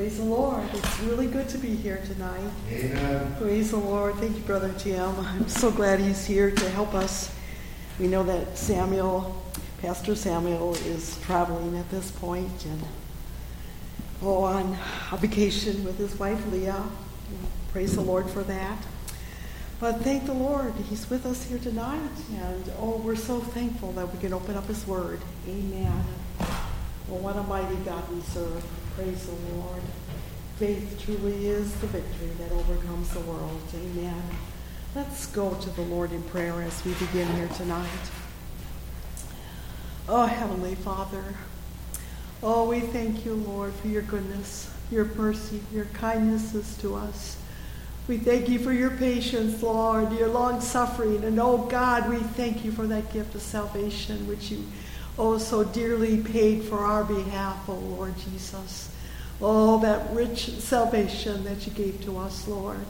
Praise the Lord. It's really good to be here tonight. Amen. Praise the Lord. Thank you, Brother Tim. I'm so glad he's here to help us. We know that Pastor Samuel is traveling at this point and on a vacation with his wife, Leah. Praise the Lord for that. But thank the Lord. He's with us here tonight. And, we're so thankful that we can open up his word. Amen. Well, what a mighty God we serve. Praise the Lord. Faith truly is the victory that overcomes the world. Amen. Let's go to the Lord in prayer as we begin here tonight. Oh, Heavenly Father. Oh, we thank you, Lord, for your goodness, your mercy, your kindnesses to us. We thank you for your patience, Lord, your long suffering. And, oh, God, we thank you for that gift of salvation, which you so dearly paid for our behalf, oh Lord Jesus. Oh, that rich salvation that you gave to us, Lord.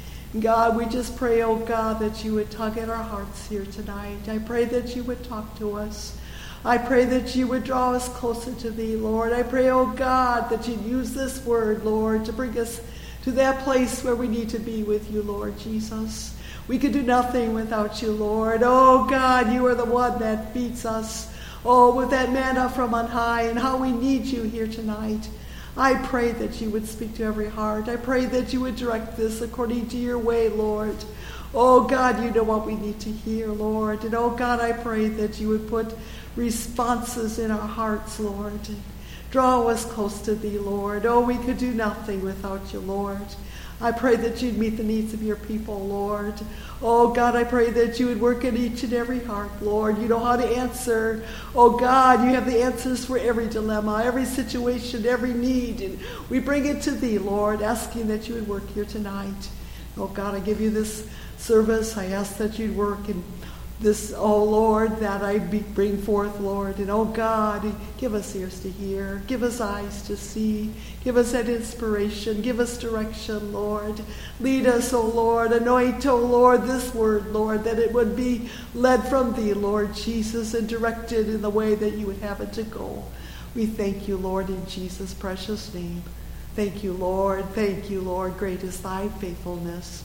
God, we just pray, oh God, that you would tug at our hearts here tonight. I pray that you would talk to us. I pray that you would draw us closer to thee, Lord. I pray, oh God, that you'd use this word, Lord, to bring us to that place where we need to be with you, Lord Jesus. We could do nothing without you, Lord. Oh God, you are the one that feeds us. Oh, with that manna from on high, and how we need you here tonight. I pray that you would speak to every heart. I pray that you would direct this according to your way, Lord. Oh, God, you know what we need to hear, Lord. And, oh, God, I pray that you would put responses in our hearts, Lord. And draw us close to thee, Lord. Oh, we could do nothing without you, Lord. I pray that you'd meet the needs of your people, Lord. Oh, God, I pray that you would work in each and every heart, Lord. You know how to answer. Oh, God, you have the answers for every dilemma, every situation, every need. And we bring it to thee, Lord, asking that you would work here tonight. Oh, God, I give you this service. I ask that you'd work in this, oh, Lord, that I bring forth, Lord. And, oh, God, give us ears to hear. Give us eyes to see. Give us that inspiration. Give us direction, Lord. Lead us, oh, Lord. Anoint, oh, Lord, this word, Lord, that it would be led from thee, Lord Jesus, and directed in the way that you would have it to go. We thank you, Lord, in Jesus' precious name. Thank you, Lord. Thank you, Lord. Great is thy faithfulness.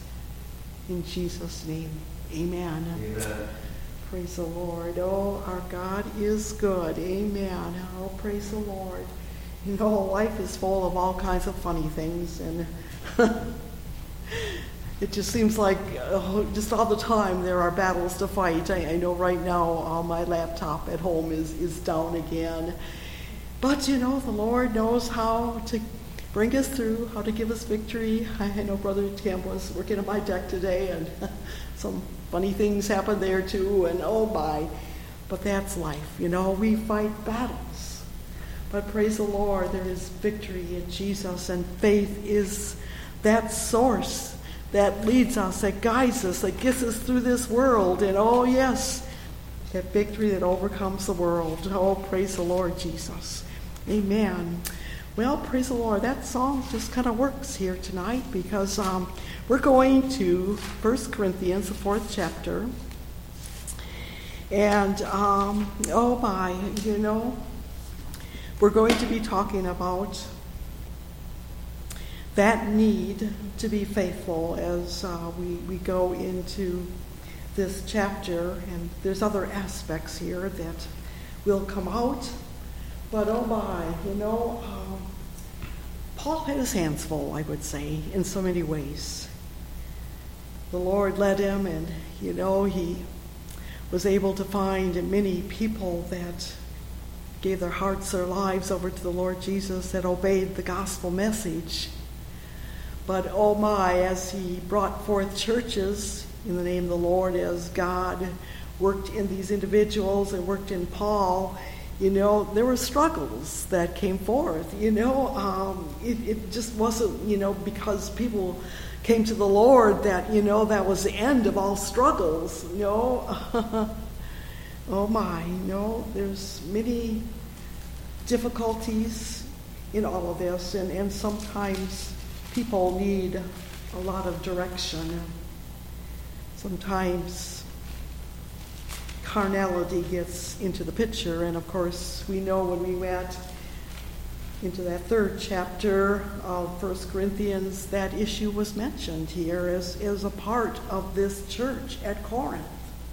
In Jesus' name, amen. Amen. Praise the Lord. Oh, our God is good. Amen. Oh, praise the Lord. You know, life is full of all kinds of funny things, and it just seems like just all the time there are battles to fight. I know right now my laptop at home is down again. But, you know, the Lord knows how to bring us through, how to give us victory. I know Brother Tim was working on my deck today, and some funny things happen there too, and oh my. But that's life. You know, we fight battles. But praise the Lord, there is victory in Jesus, and faith is that source that leads us, that guides us, that gets us through this world. And oh yes, that victory that overcomes the world. Oh, praise the Lord Jesus. Amen. Well, praise the Lord. That song just kind of works here tonight because we're going to 1 Corinthians, the 4th chapter. And, oh my, you know, we're going to be talking about that need to be faithful as we go into this chapter. And there's other aspects here that will come out. But oh my, you know, Paul had his hands full, I would say, in so many ways. The Lord led him, and, you know, he was able to find many people that gave their hearts, their lives over to the Lord Jesus, that obeyed the gospel message. But oh my, as he brought forth churches in the name of the Lord, as God worked in these individuals and worked in Paul, you know, there were struggles that came forth. You know, it just wasn't, you know, because people came to the Lord that, you know, that was the end of all struggles. You know, oh my, you know, there's many difficulties in all of this, and sometimes people need a lot of direction. Sometimes carnality gets into the picture, and of course we know when we met into that third chapter of 1 Corinthians, that issue was mentioned here as a part of this church at Corinth.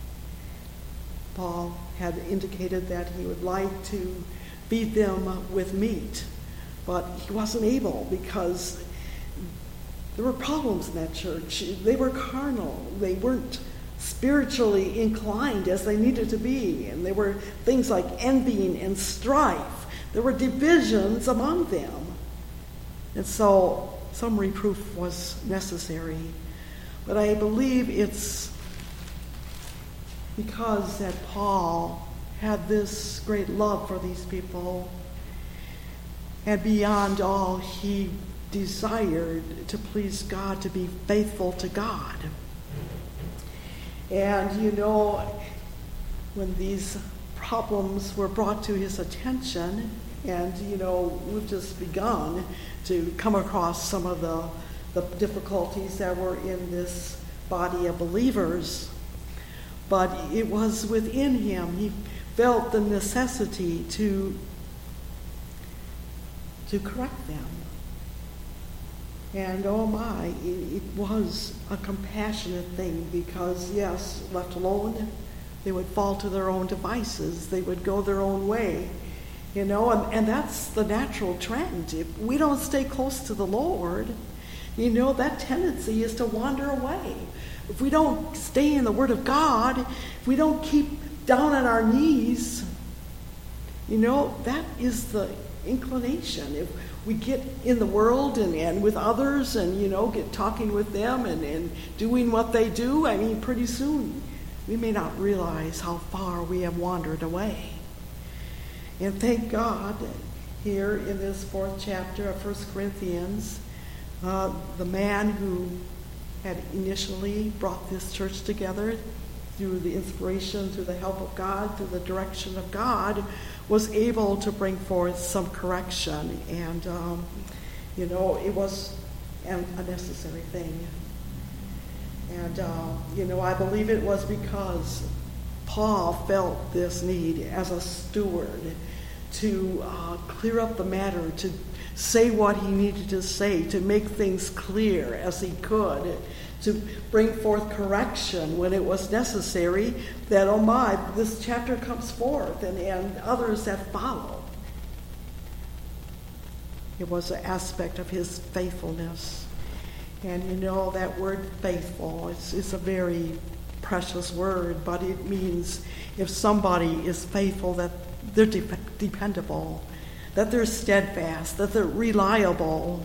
Paul had indicated that he would like to feed them with meat, but he wasn't able because there were problems in that church. They were carnal. They weren't spiritually inclined as they needed to be. And there were things like envying and strife. There were divisions among them. And so some reproof was necessary. But I believe it's because that Paul had this great love for these people, and beyond all, he desired to please God, to be faithful to God. And when these problems were brought to his attention, and we've just begun to come across some of the difficulties that were in this body of believers, but it was within him. He felt the necessity to correct them. And oh my, it was a compassionate thing, because yes, left alone, they would fall to their own devices. They would go their own way, and that's the natural trend. If we don't stay close to the Lord, that tendency is to wander away. If we don't stay in the Word of God, if we don't keep down on our knees, that is the inclination. If we get in the world and with others and, get talking with them and doing what they do, pretty soon we may not realize how far we have wandered away. And thank God, here in this 4th chapter of 1 Corinthians, the man who had initially brought this church together through the inspiration, through the help of God, through the direction of God, was able to bring forth some correction. And, it was a necessary thing. And, I believe it was because Paul felt this need as a steward to clear up the matter, to say what he needed to say, to make things clear as he could, to bring forth correction when it was necessary, that, oh my, this chapter comes forth and others that follow. It was an aspect of his faithfulness. And that word faithful, it's a very precious word, but it means if somebody is faithful, that they're dependable, that they're steadfast, that they're reliable,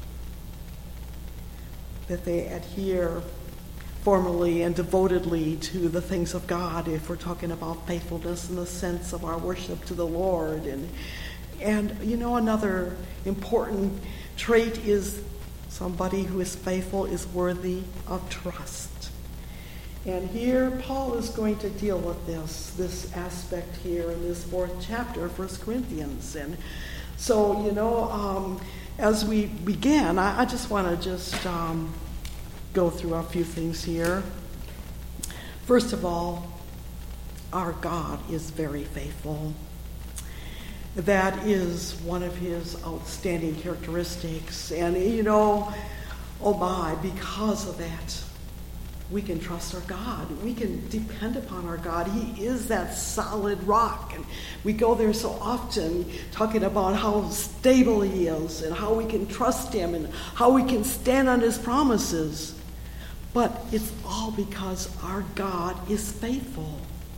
that they adhere formally and devotedly to the things of God, if we're talking about faithfulness in the sense of our worship to the Lord. And another important trait is somebody who is faithful is worthy of trust. And here Paul is going to deal with this aspect here in this 4th chapter of 1 Corinthians. And so, as we begin, I just want to go through a few things here. First of all, our God is very faithful. That is one of his outstanding characteristics. And, oh my, because of that, we can trust our God. We can depend upon our God. He is that solid rock. And we go there so often talking about how stable he is and how we can trust him and how we can stand on his promises. But it's all because our God is faithful.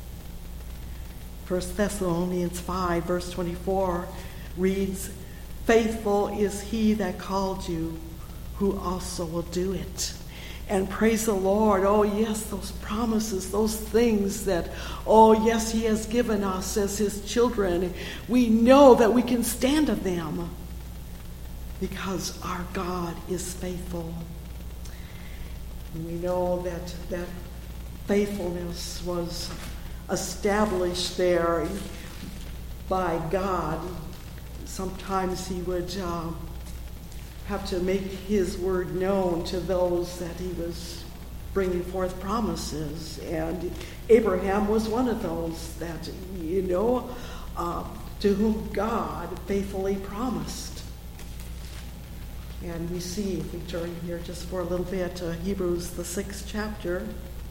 1 Thessalonians 5, verse 24 reads, "Faithful is he that called you, who also will do it." And praise the Lord. Oh, yes, those promises, those things that, oh, yes, he has given us as his children. We know that we can stand on them because our God is faithful. And we know that faithfulness was established there by God. Sometimes he would have to make his word known to those that he was bringing forth promises. And Abraham was one of those that, to whom God faithfully promised. And we see, if we turn here just for a little bit to Hebrews, the 6th chapter,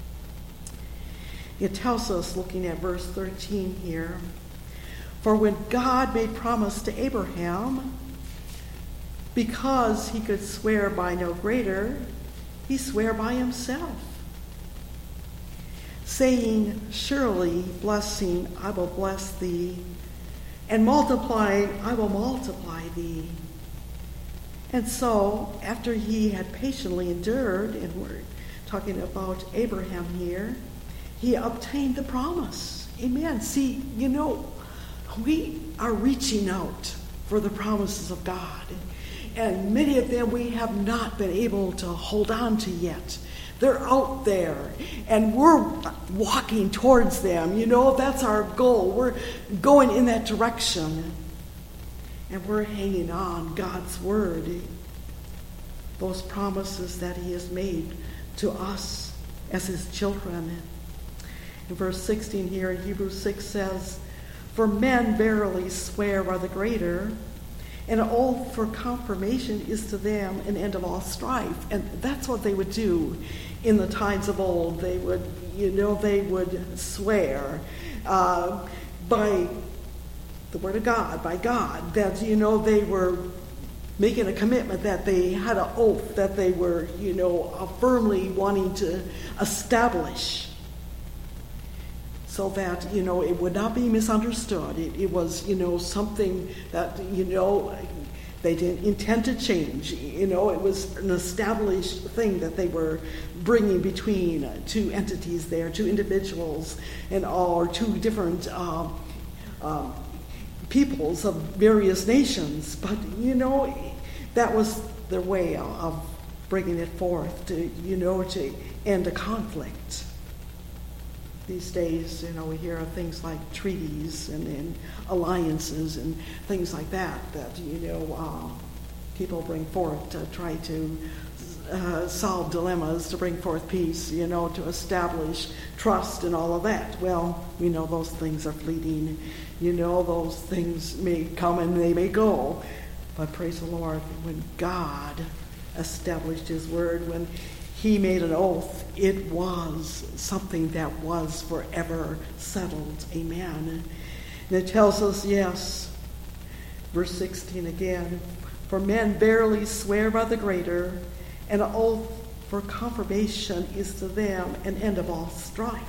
it tells us, looking at verse 13 here, for when God made promise to Abraham, because he could swear by no greater, he sware by himself, saying, surely blessing I will bless thee, and multiplying I will multiply thee. And so, after he had patiently endured, and we're talking about Abraham here, he obtained the promise. Amen. See, we are reaching out for the promises of God. And many of them we have not been able to hold on to yet. They're out there, and we're walking towards them. That's our goal. We're going in that direction. And we're hanging on God's word, those promises that he has made to us as his children. In verse 16 here in Hebrews 6 says, for men verily swear by the greater, and an oath for confirmation is to them an end of all strife. And that's what they would do in the times of old. They would, they would swear by the word of God, by God, that, they were making a commitment, that they had an oath that they were, firmly wanting to establish, so that, it would not be misunderstood. It was, something that, they didn't intend to change. It was an established thing that they were bringing between two entities there, two individuals, or two different peoples of various nations. But, that was their way of bringing it forth to, to end a conflict. These days, we hear of things like treaties and alliances and things like that, people bring forth to try to solve dilemmas, to bring forth peace, to establish trust and all of that. Well, we know those things are fleeting. Those things may come and they may go. But praise the Lord, when God established his word, when he made an oath, it was something that was forever settled. Amen. And it tells us, yes, verse 16 again, for men verily swear by the greater, and an oath for confirmation is to them an end of all strife.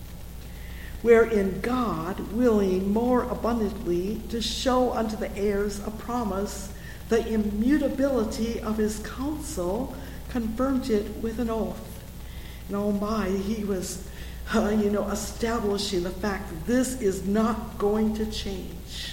Wherein God, willing more abundantly to show unto the heirs of promise the immutability of his counsel, confirmed it with an oath. And oh my, he was, establishing the fact that this is not going to change.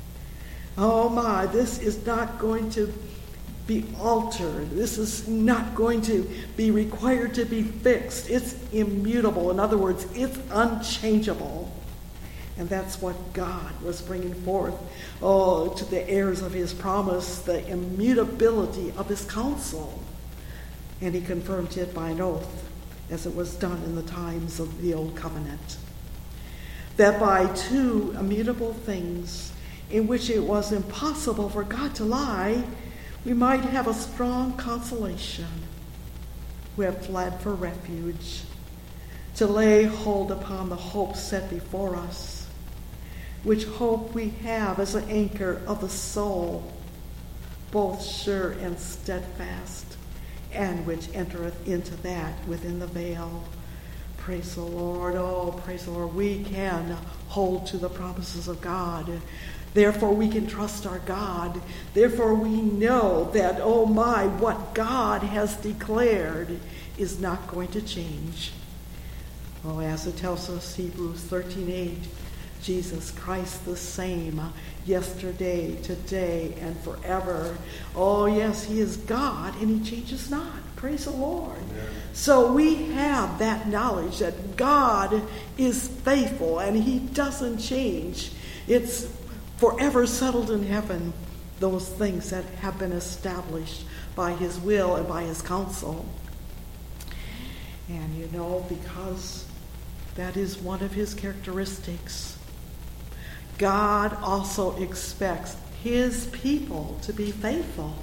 Oh my, this is not going to be altered. This is not going to be required to be fixed. It's immutable. In other words, it's unchangeable. And that's what God was bringing forth, to the heirs of his promise, the immutability of his counsel. And he confirmed it by an oath, as it was done in the times of the Old Covenant. That by two immutable things, in which it was impossible for God to lie, we might have a strong consolation who have fled for refuge, to lay hold upon the hope set before us, which hope we have as an anchor of the soul, both sure and steadfast, and which entereth into that within the veil. Praise the Lord. Oh, praise the Lord. We can hold to the promises of God. Therefore, we can trust our God. Therefore, we know that, oh my, what God has declared is not going to change. Oh, as it tells us, Hebrews 13:8, Jesus Christ the same, yesterday, today, and forever. Oh, yes, he is God, and he changes not. Praise the Lord. Amen. So we have that knowledge that God is faithful, and he doesn't change. It's forever settled in heaven, those things that have been established by his will and by his counsel. And because that is one of his characteristics, God also expects his people to be faithful.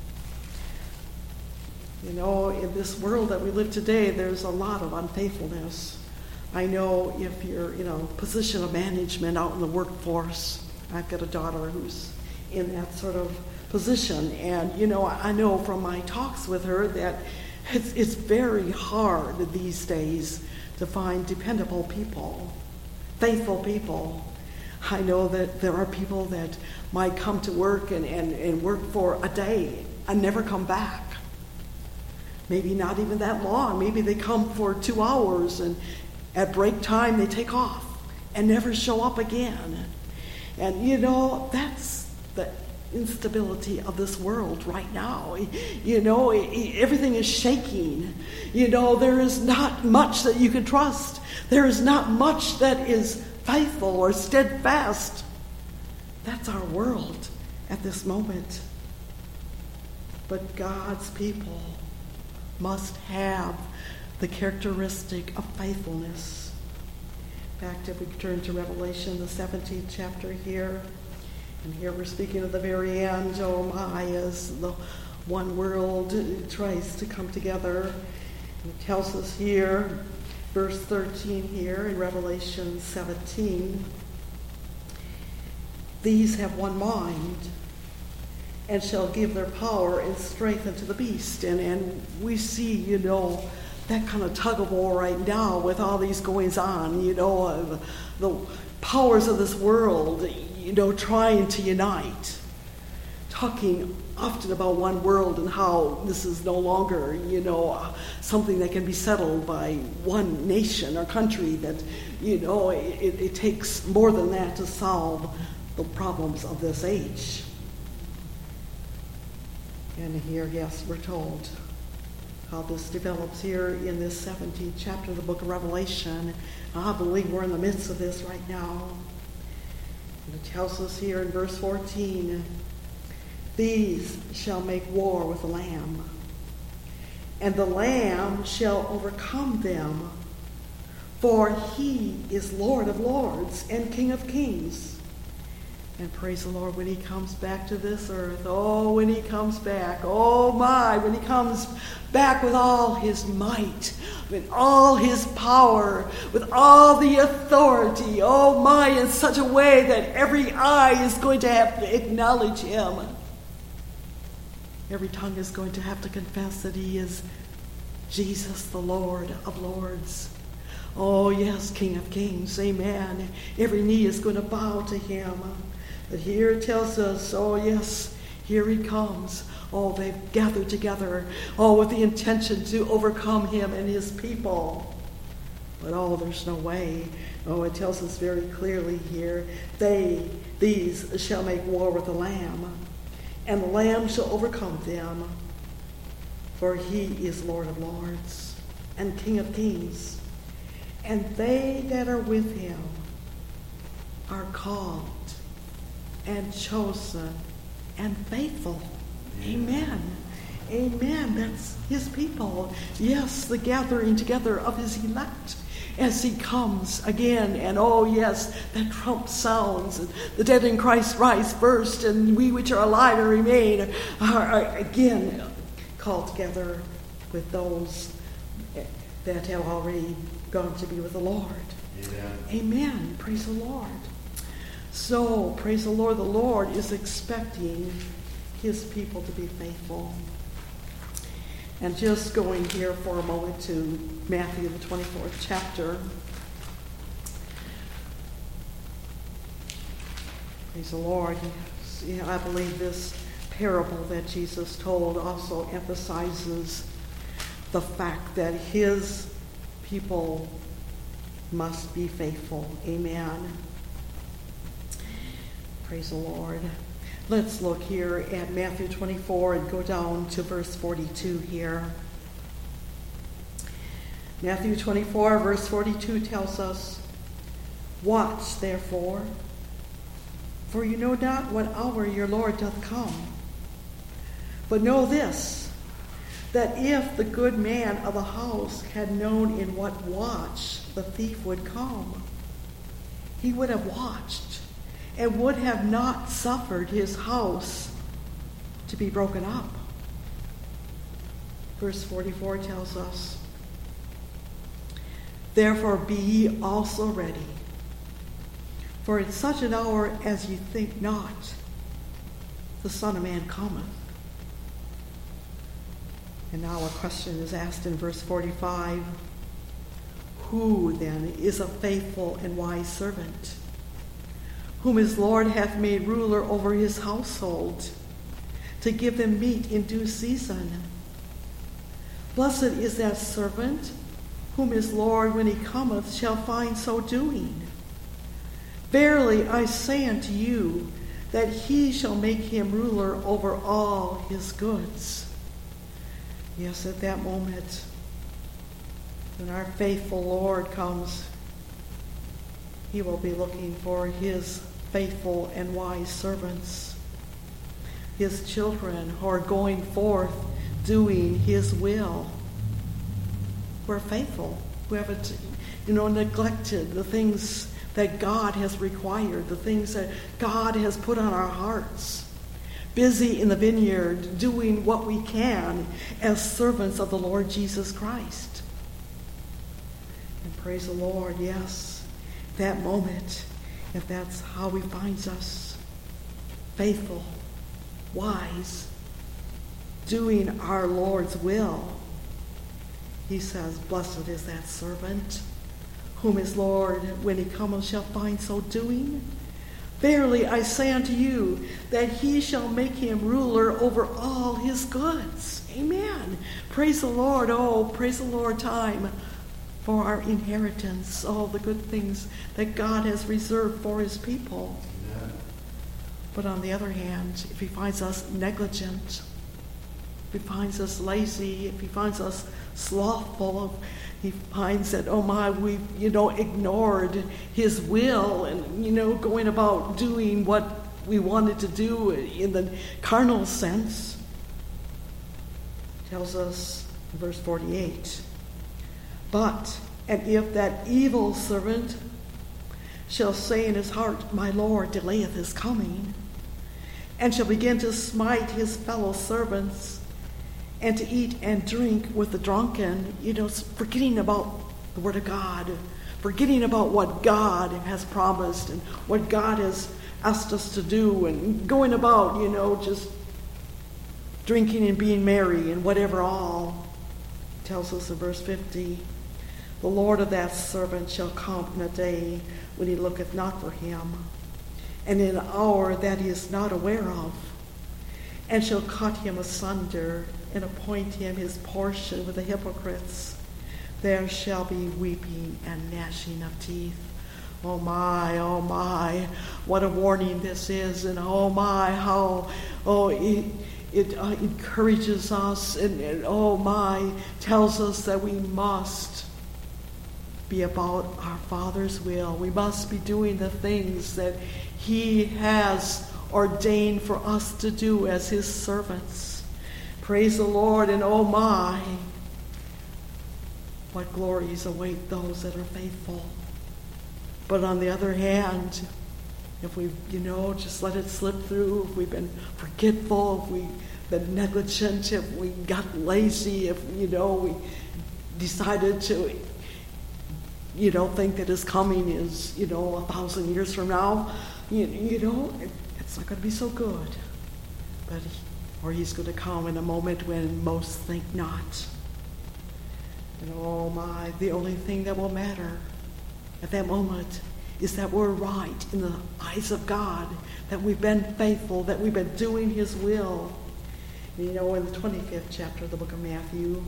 You know, in this world that we live today, there's a lot of unfaithfulness. I know if you're in a position of management out in the workforce, I've got a daughter who's in that sort of position. And, you know, I know from my talks with her that it's very hard these days to find dependable people, faithful people. I know that there are people that might come to work and work for a day and never come back. Maybe not even that long. Maybe they come for 2 hours and at break time they take off and never show up again. And you know, that's the instability of this world right now. You know, everything is shaking. You know, there is not much that you can trust. There is not much that is faithful or steadfast. That's our world at this moment. But God's people must have the characteristic of faithfulness. In fact, if we turn to Revelation, the 17th chapter here, and here we're speaking of the very end, oh my, as the one world tries to come together. And it tells us here, verse 13 here in Revelation 17, these have one mind, and shall give their power and strength unto the beast. And we see, you know, that kind of tug of war right now with all these goings on, you know, the powers of this world, you know, trying to unite, talking often about one world and how this is no longer, you know, something that can be settled by one nation or country, that, you know, it takes more than that to solve the problems of this age. And here, yes, we're told how this develops here in this 17th chapter of the book of Revelation. I believe we're in the midst of this right now. And it tells us here in verse 14, these shall make war with the Lamb, and the Lamb shall overcome them, for he is Lord of lords and King of kings. And praise the Lord, when he comes back to this earth, oh, when he comes back, oh my, when he comes back with all his might, with all his power, with all the authority, oh my, in such a way that every eye is going to have to acknowledge him. Every tongue is going to have to confess that he is Jesus, the Lord of lords. Oh yes, King of kings, amen. Every knee is going to bow to him. But here it tells us, oh yes, here he comes. Oh, they've gathered together, oh, with the intention to overcome him and his people. But oh, there's no way. Oh, it tells us very clearly here, these shall make war with the Lamb, and the Lamb shall overcome them, for he is Lord of lords and King of kings. And they that are with him are called and chosen and faithful. Amen. Amen. That's his people. Yes, the gathering together of his elect as he comes again. And oh yes, that trump sounds. The dead in Christ rise first, and we which are alive and remain are again called together with those that have already gone to be with the Lord. Amen. Amen. Praise the Lord. So, praise the Lord is expecting his people to be faithful. And just going here for a moment to Matthew, the 24th chapter. Praise the Lord. I believe this parable that Jesus told also emphasizes the fact that his people must be faithful. Amen. Praise the Lord. Let's look here at Matthew 24 and go down to verse 42 here. Matthew 24, verse 42 tells us, watch, therefore, for you know not what hour your Lord doth come. But know this, that if the good man of the house had known in what watch the thief would come, he would have watched and would have not suffered his house to be broken up. Verse 44 tells us, therefore be ye also ready, for at such an hour as ye think not, the Son of Man cometh. And now a question is asked in verse 45, who then is a faithful and wise servant, whom his Lord hath made ruler over his household, to give them meat in due season? Blessed is that servant whom his Lord, when he cometh, shall find so doing. Verily I say unto you, that he shall make him ruler over all his goods. Yes, at that moment, when our faithful Lord comes, he will be looking for his faithful and wise servants, his children who are going forth doing his will. We're faithful. We haven't, neglected the things that God has required, the things that God has put on our hearts. Busy in the vineyard, doing what we can as servants of the Lord Jesus Christ. And praise the Lord, yes, that moment, if that's how he finds us, faithful, wise, doing our Lord's will, he says, blessed is that servant whom his Lord, when he cometh, shall find so doing. Verily I say unto you, that he shall make him ruler over all his goods. Amen. Praise the Lord. Oh, praise the Lord, time for our inheritance, all the good things that God has reserved for his people. Amen. But on the other hand, if he finds us negligent, if he finds us lazy, if he finds us slothful, he finds that, oh my, we've, ignored his will and, going about doing what we wanted to do in the carnal sense. Tells us in verse 48, and if that evil servant shall say in his heart, my Lord delayeth his coming, and shall begin to smite his fellow servants, and to eat and drink with the drunken, forgetting about the Word of God, forgetting about what God has promised and what God has asked us to do, and going about, just drinking and being merry and whatever all. It tells us in verse 50, the Lord of that servant shall come in a day when he looketh not for him, and in an hour that he is not aware of, and shall cut him asunder, and appoint him his portion with the hypocrites. There shall be weeping and gnashing of teeth. Oh my, what a warning this is, and oh my, how, it encourages us, and oh my, tells us that we must be about our Father's will. We must be doing the things that he has ordained for us to do as his servants. Praise the Lord, and oh my, what glories await those that are faithful. But on the other hand, if we've, just let it slip through, if we've been forgetful, if we've been negligent, if we got lazy, if, we decided to, think that his coming is, 1,000 years from now, it's not going to be so good. Or he's going to come in a moment when most think not. And oh my, the only thing that will matter at that moment is that we're right in the eyes of God, that we've been faithful, that we've been doing his will. And in the 25th chapter of the book of Matthew,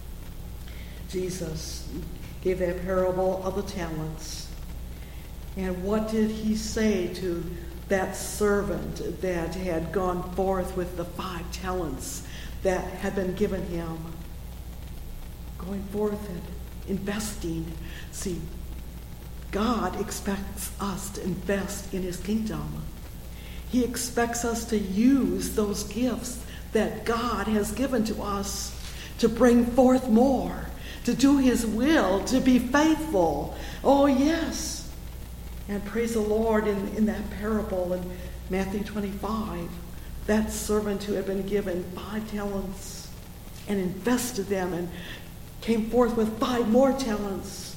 Jesus gave that parable of the talents. And what did he say to that servant that had gone forth with the 5 talents that had been given him? Going forth and investing. See, God expects us to invest in his kingdom. He expects us to use those gifts that God has given to us to bring forth more, to do his will, to be faithful. Oh, yes. And praise the Lord, in that parable in Matthew 25, that servant who had been given 5 talents and invested them and came forth with 5 more talents.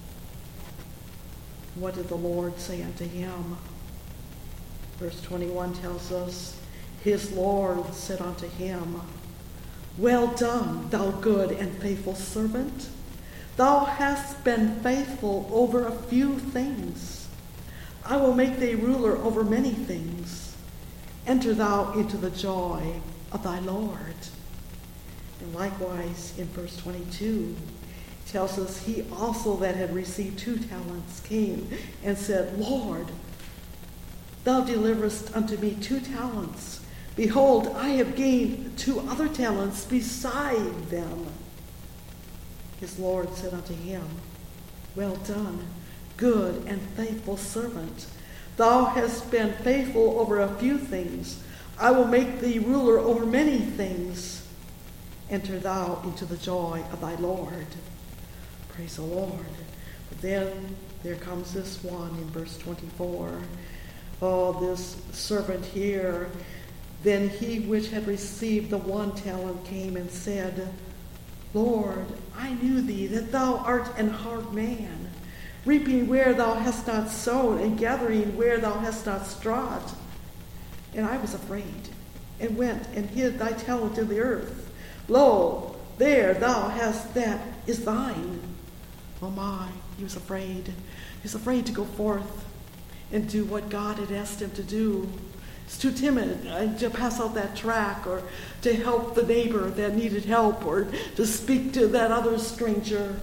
What did the Lord say unto him? Verse 21 tells us, his Lord said unto him, well done, thou good and faithful servant. Thou hast been faithful over a few things. I will make thee ruler over many things. Enter thou into the joy of thy Lord. And likewise, in verse 22, it tells us, he also that had received 2 talents came and said, Lord, thou deliverest unto me 2 talents. Behold, I have gained 2 other talents beside them. His Lord said unto him, well done, good and faithful servant. Thou hast been faithful over a few things. I will make thee ruler over many things. Enter thou into the joy of thy Lord. Praise the Lord. But then there comes this one in verse 24. Oh, this servant here. Then he which had received the 1 talent came and said, Lord, I knew thee, that thou art an hard man, reaping where thou hast not sown, and gathering where thou hast not strawed. And I was afraid, and went and hid thy talent in the earth. Lo, there thou hast that is thine. Oh my, he was afraid. He was afraid to go forth and do what God had asked him to do. He's too timid to pass out that tract, or to help the neighbor that needed help, or to speak to that other stranger.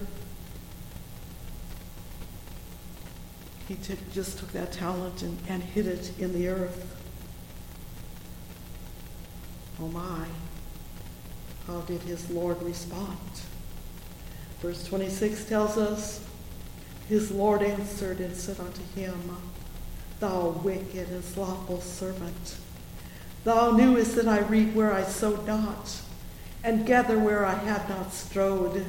He just took that talent and hid it in the earth. Oh my, how did his Lord respond? Verse 26 tells us, his Lord answered and said unto him, thou wicked and slothful servant, thou knewest that I reap where I sowed not, and gather where I had not strawed.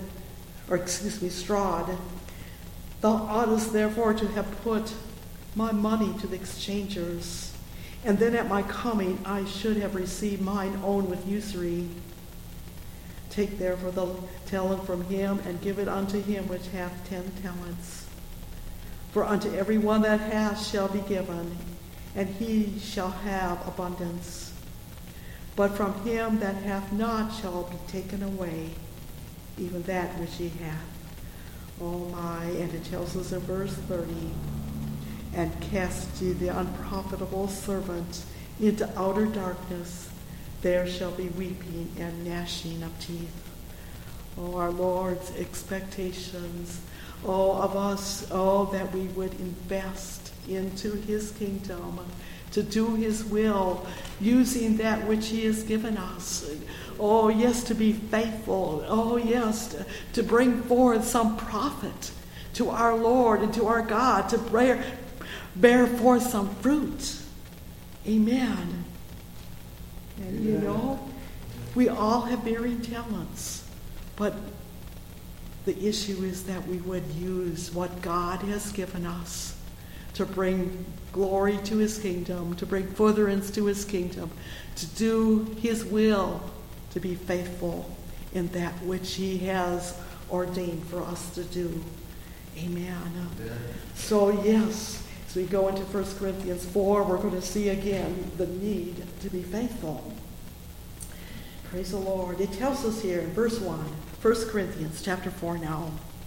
Thou oughtest therefore to have put my money to the exchangers, and then at my coming I should have received mine own with usury. Take therefore the talent from him, and give it unto him which hath 10 talents. For unto every one that hath shall be given, and he shall have abundance. But from him that hath not shall be taken away even that which he hath. Oh my, and it tells us in verse 30, and cast ye the unprofitable servant into outer darkness, there shall be weeping and gnashing of teeth. Oh, our Lord's expectations, of us, that we would invest into his kingdom, to do his will, using that which he has given us. Oh, yes, to be faithful. Oh, yes, to bring forth some profit to our Lord and to our God, to bear forth some fruit. Amen. And you know, we all have varying talents, but the issue is that we would use what God has given us to bring glory to his kingdom, to bring furtherance to his kingdom, to do his will, to be faithful in that which he has ordained for us to do. Amen. So yes, as we go into 1 Corinthians 4, we're going to see again the need to be faithful. Praise the Lord. It tells us here in verse 1, 1 Corinthians chapter 4 now.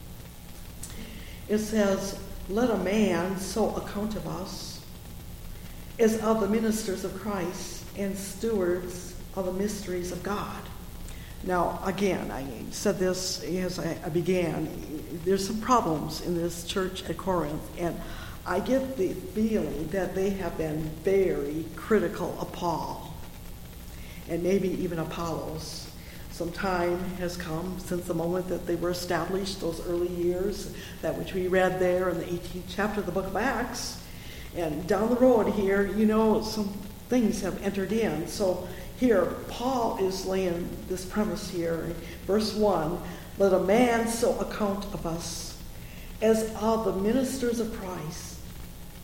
It says, let a man so account of us as of the ministers of Christ and stewards of the mysteries of God. Now, again, I said this as I began. There's some problems in this church at Corinth, and I get the feeling that they have been very critical of Paul, and maybe even Apollos. Some time has come since the moment that they were established, those early years, that which we read there in the 18th chapter of the book of Acts. And down the road here, some things have entered in. So here, Paul is laying this premise here. Verse 1, let a man so account of us as of the ministers of Christ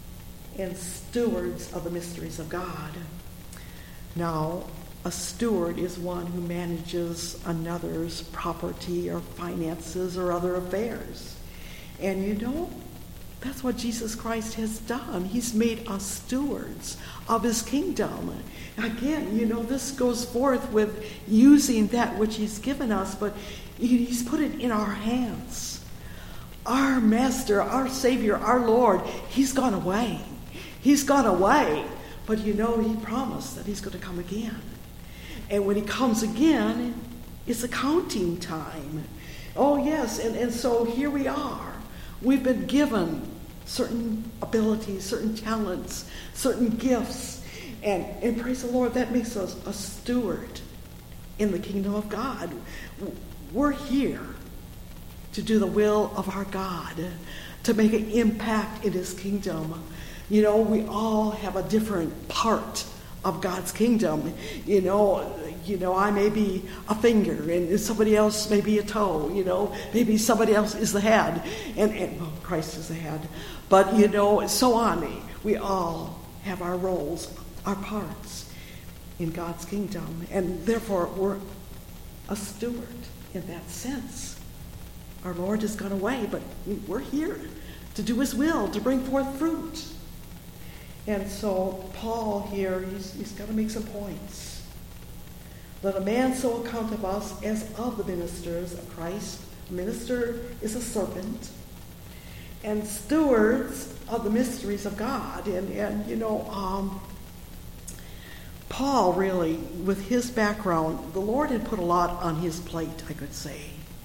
and stewards of the mysteries of God. Now, a steward is one who manages another's property or finances or other affairs. And that's what Jesus Christ has done. He's made us stewards of his kingdom. Again, this goes forth with using that which he's given us, but he's put it in our hands. Our Master, our Savior, our Lord, he's gone away. He's gone away. But he promised that he's going to come again. And when he comes again, it's accounting time. Oh, yes, and so here we are. We've been given certain abilities, certain talents, certain gifts. And praise the Lord, that makes us a steward in the kingdom of God. We're here to do the will of our God, to make an impact in his kingdom. We all have a different part of God's kingdom. I may be a finger, and somebody else may be a toe. Maybe somebody else is the head, and Christ is the head. But so on. We all have our roles, our parts in God's kingdom, and therefore we're a steward in that sense. Our Lord has gone away, but we're here to do his will, to bring forth fruit. And so Paul here, he's got to make some points. Let a man so account of us as of the ministers of Christ. A minister is a servant. And stewards of the mysteries of God. Paul really, with his background, the Lord had put a lot on his plate, I could say.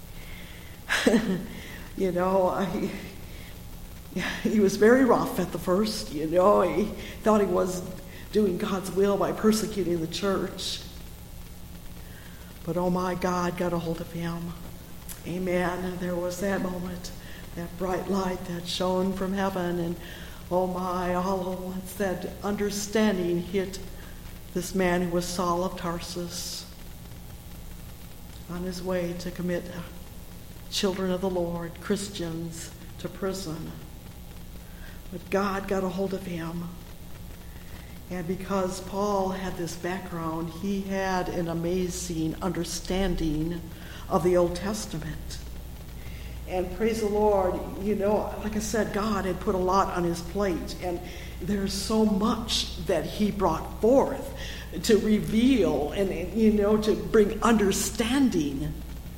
He was very rough at the first, He thought he was doing God's will by persecuting the church. But oh my, God got a hold of him. Amen. There was that moment, that bright light that shone from heaven, and oh my, all at once that understanding hit this man who was Saul of Tarsus on his way to commit children of the Lord, Christians, to prison. But God got a hold of him. And because Paul had this background, he had an amazing understanding of the Old Testament. And praise the Lord, like I said, God had put a lot on his plate. And there's so much that he brought forth to reveal and to bring understanding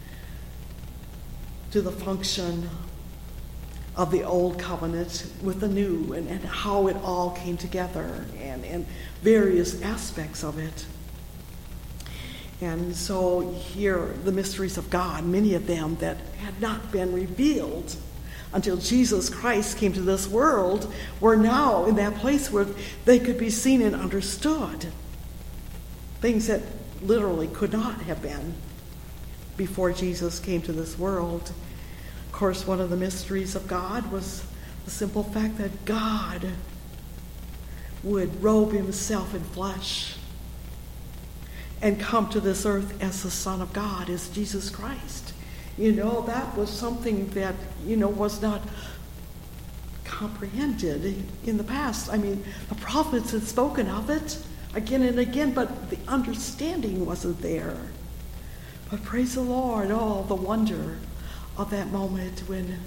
to the function of the old covenant with the new, and how it all came together, and various aspects of it. And so here, the mysteries of God, many of them that had not been revealed until Jesus Christ came to this world, were now in that place where they could be seen and understood. Things that literally could not have been before Jesus came to this world. Of course, one of the mysteries of God was the simple fact that God would robe himself in flesh and come to this earth as the Son of God, as Jesus Christ. That was something that, was not comprehended in the past. I mean, the prophets had spoken of it again and again, but the understanding wasn't there. But praise the Lord, the wonder of that moment when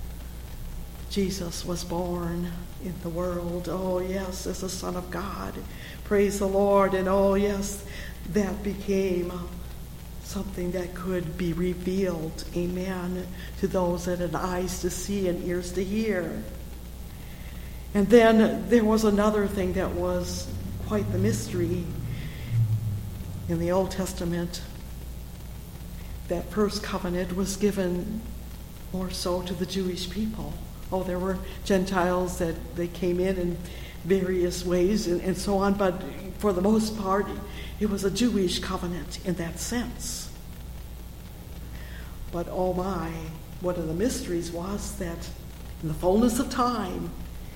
Jesus was born in the world. Oh, yes, as the Son of God. Praise the Lord. And oh, yes, that became something that could be revealed, amen, to those that had eyes to see and ears to hear. And then there was another thing that was quite the mystery in the Old Testament. That first covenant was given more so to the Jewish people. There were Gentiles that they came in various ways and so on, but for the most part, it was a Jewish covenant in that sense. But oh my, one of the mysteries was that in the fullness of time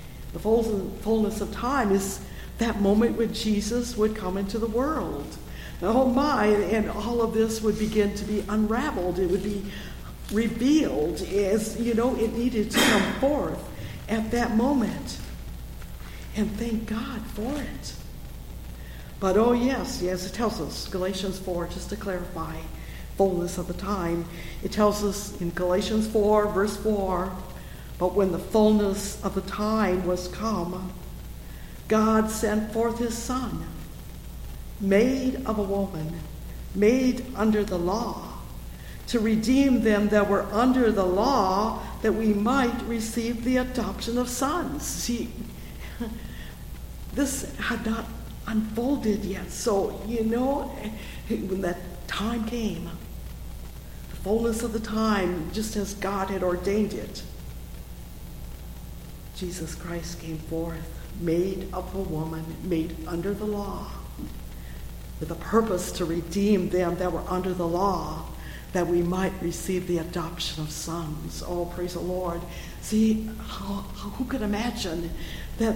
is that moment when Jesus would come into the world. Oh my, and all of this would begin to be unraveled. It would be revealed as, it needed to come forth at that moment. And thank God for it. But oh yes, it tells us, Galatians 4, just to clarify, fullness of the time. It tells us in Galatians 4, verse 4, but when the fullness of the time was come, God sent forth his Son, made of a woman, made under the law, to redeem them that were under the law, that we might receive the adoption of sons. See, this had not unfolded yet. So, when that time came, the fullness of the time, just as God had ordained it, Jesus Christ came forth, made of a woman, made under the law, with a purpose to redeem them that were under the law, that we might receive the adoption of sons. Oh, praise the Lord. See, who could imagine that,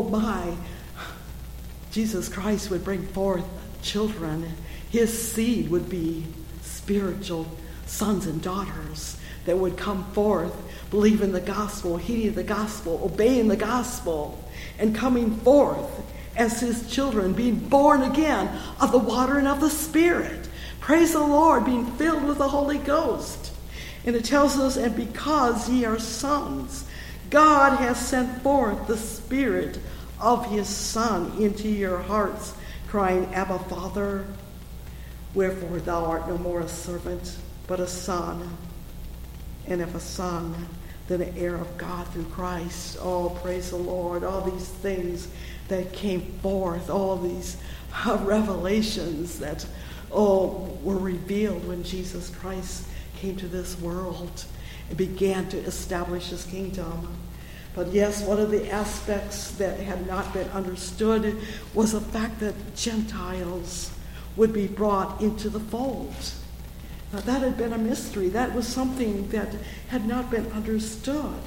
Jesus Christ would bring forth children. His seed would be spiritual sons and daughters that would come forth, believing the gospel, heeding the gospel, obeying the gospel, and coming forth as his children, being born again of the water and of the Spirit. Praise the Lord, being filled with the Holy Ghost. And it tells us, and because ye are sons, God has sent forth the Spirit of his Son into your hearts, crying, Abba, Father. Wherefore thou art no more a servant, but a son. And if a son, then an heir of God through Christ. Oh, praise the Lord. All these things that came forth, all these revelations that were revealed when Jesus Christ came to this world and began to establish his kingdom. But yes, one of the aspects that had not been understood was the fact that Gentiles would be brought into the fold. Now that had been a mystery. That was something that had not been understood.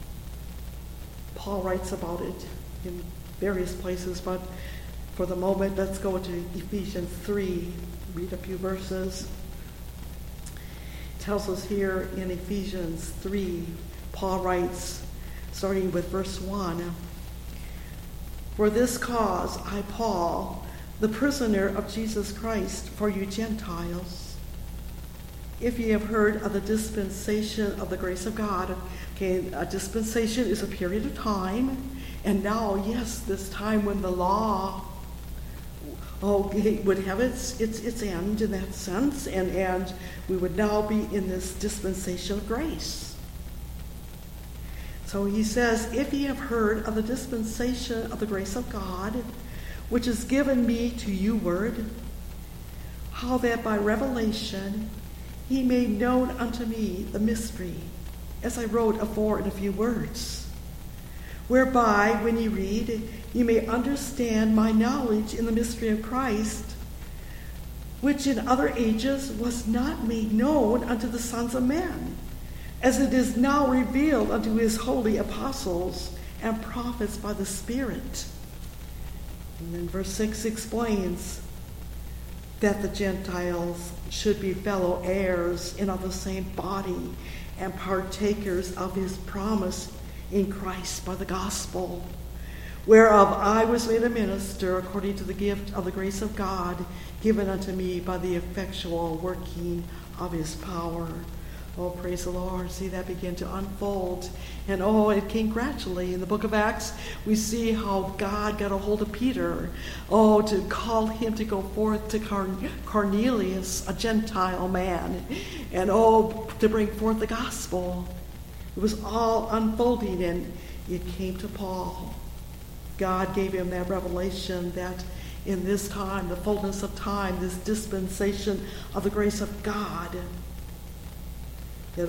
Paul writes about it in various places, but for the moment, let's go to Ephesians 3, read a few verses. It tells us here in Ephesians 3, Paul writes, starting with verse 1, For this cause I, Paul, the prisoner of Jesus Christ, for you Gentiles, if ye have heard of the dispensation of the grace of God. Okay, a dispensation is a period of time, and now, yes, this time when the law would have its end in that sense, and we would now be in this dispensation of grace. So he says, if ye have heard of the dispensation of the grace of God, which is given me to you word, how that by revelation he made known unto me the mystery, as I wrote afore in a few words, whereby, when ye read, ye may understand my knowledge in the mystery of Christ, which in other ages was not made known unto the sons of men, as it is now revealed unto his holy apostles and prophets by the Spirit. And then verse 6 explains that the Gentiles should be fellow heirs and of the same body and partakers of his promise in Christ by the gospel, whereof I was made a minister according to the gift of the grace of God given unto me by the effectual working of his power. Oh, praise the Lord. See that begin to unfold. And it came gradually. In the book of Acts, we see how God got a hold of Peter, to call him to go forth to Cornelius, a Gentile man, and to bring forth the gospel. It was all unfolding, and it came to Paul. God gave him that revelation that in this time, the fullness of time, this dispensation of the grace of God, that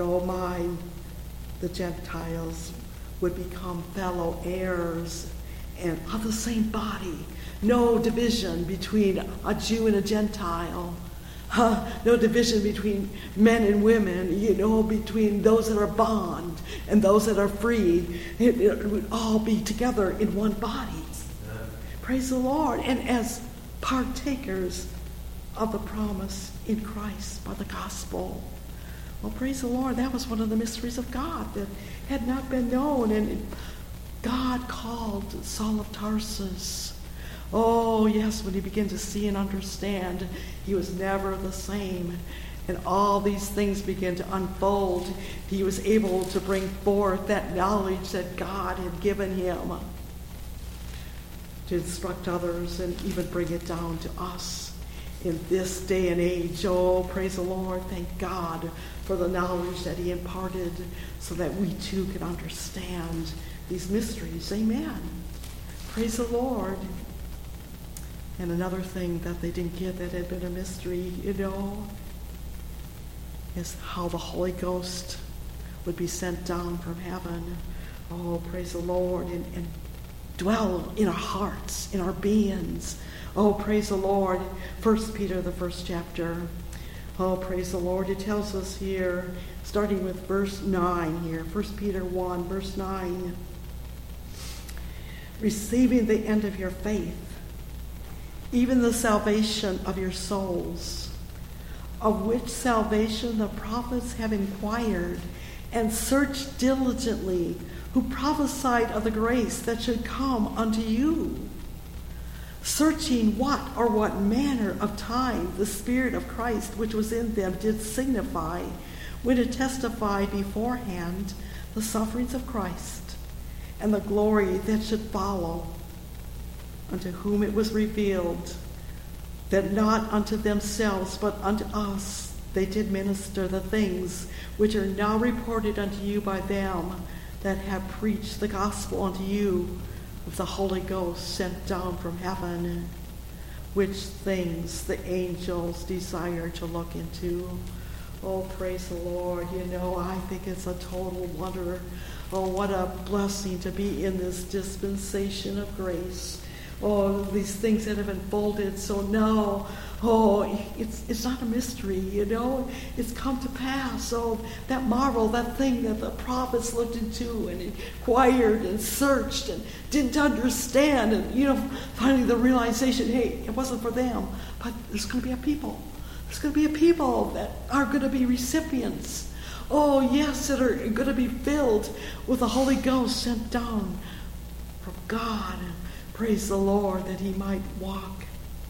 the Gentiles would become fellow heirs and of the same body. No division between a Jew and a Gentile. No division between men and women, between those that are bond and those that are free. It would all be together in one body. Yeah. Praise the Lord. And as partakers of the promise in Christ by the gospel. Well, praise the Lord. That was one of the mysteries of God that had not been known. And God called Saul of Tarsus. Oh, yes, when he began to see and understand, he was never the same. And all these things began to unfold. He was able to bring forth that knowledge that God had given him to instruct others and even bring it down to us in this day and age. Oh, praise the Lord. Thank God for the knowledge that he imparted so that we too can understand these mysteries. Amen. Praise the Lord. And another thing that they didn't get that had been a mystery, is how the Holy Ghost would be sent down from heaven. Oh, praise the Lord. And dwell in our hearts, in our beings. Oh, praise the Lord. 1 Peter, the first chapter. Oh, praise the Lord. It tells us here, starting with verse 9 here. 1 Peter 1, verse 9. Receiving the end of your faith, even the salvation of your souls, of which salvation the prophets have inquired and searched diligently, who prophesied of the grace that should come unto you, searching what manner of time the Spirit of Christ which was in them did signify, when it testified beforehand the sufferings of Christ and the glory that should follow, unto whom it was revealed that not unto themselves but unto us they did minister the things which are now reported unto you by them that have preached the gospel unto you of the Holy Ghost sent down from heaven, which things the angels desire to look into. Oh, praise the Lord. I think it's a total wonder. Oh, what a blessing to be in this dispensation of grace. Oh, these things that have unfolded. So now, it's not a mystery, It's come to pass. Oh, that marvel, that thing that the prophets looked into and inquired and searched and didn't understand. And, finally the realization, hey, it wasn't for them, but there's going to be a people. There's going to be a people that are going to be recipients. Oh, yes, that are going to be filled with the Holy Ghost sent down from God. Praise the Lord, that he might walk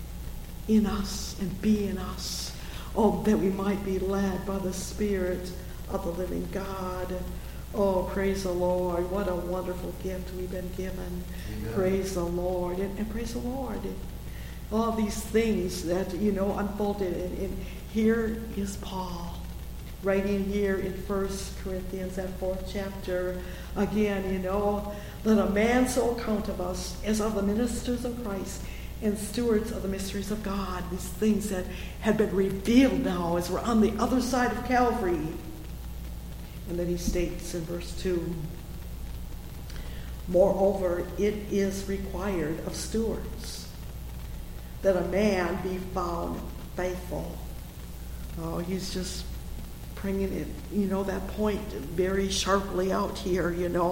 in us and be in us. Oh, that we might be led by the Spirit of the living God. Oh, praise the Lord. What a wonderful gift we've been given. Amen. Praise the Lord. And praise the Lord. All these things that, unfolded. And here is Paul writing here in 1 Corinthians, that 4th chapter. Again, let a man so account of us as of the ministers of Christ and stewards of the mysteries of God. These things that had been revealed now as we're on the other side of Calvary. And then he states in verse 2, moreover, it is required of stewards that a man be found faithful. Oh, he's just bringing it, that point very sharply out here,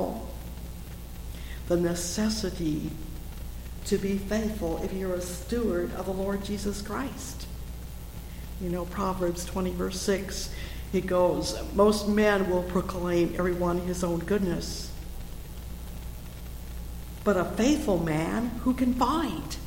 The necessity to be faithful if you're a steward of the Lord Jesus Christ. Proverbs 20, verse 6, it goes, most men will proclaim everyone his own goodness, but a faithful man who can find?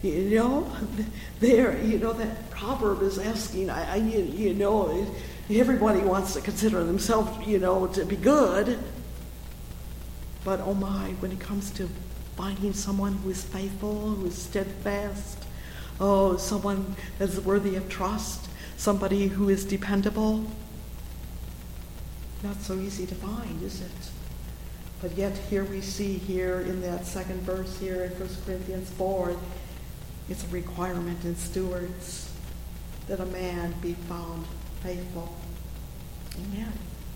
That proverb is asking, everybody wants to consider themselves, to be good. But oh my, when it comes to finding someone who is faithful, who is steadfast, someone that's worthy of trust, somebody who is dependable, not so easy to find, is it? But yet here we see here in that second verse here in 1 Corinthians 4, it's a requirement in stewards that a man be found faithful. Amen.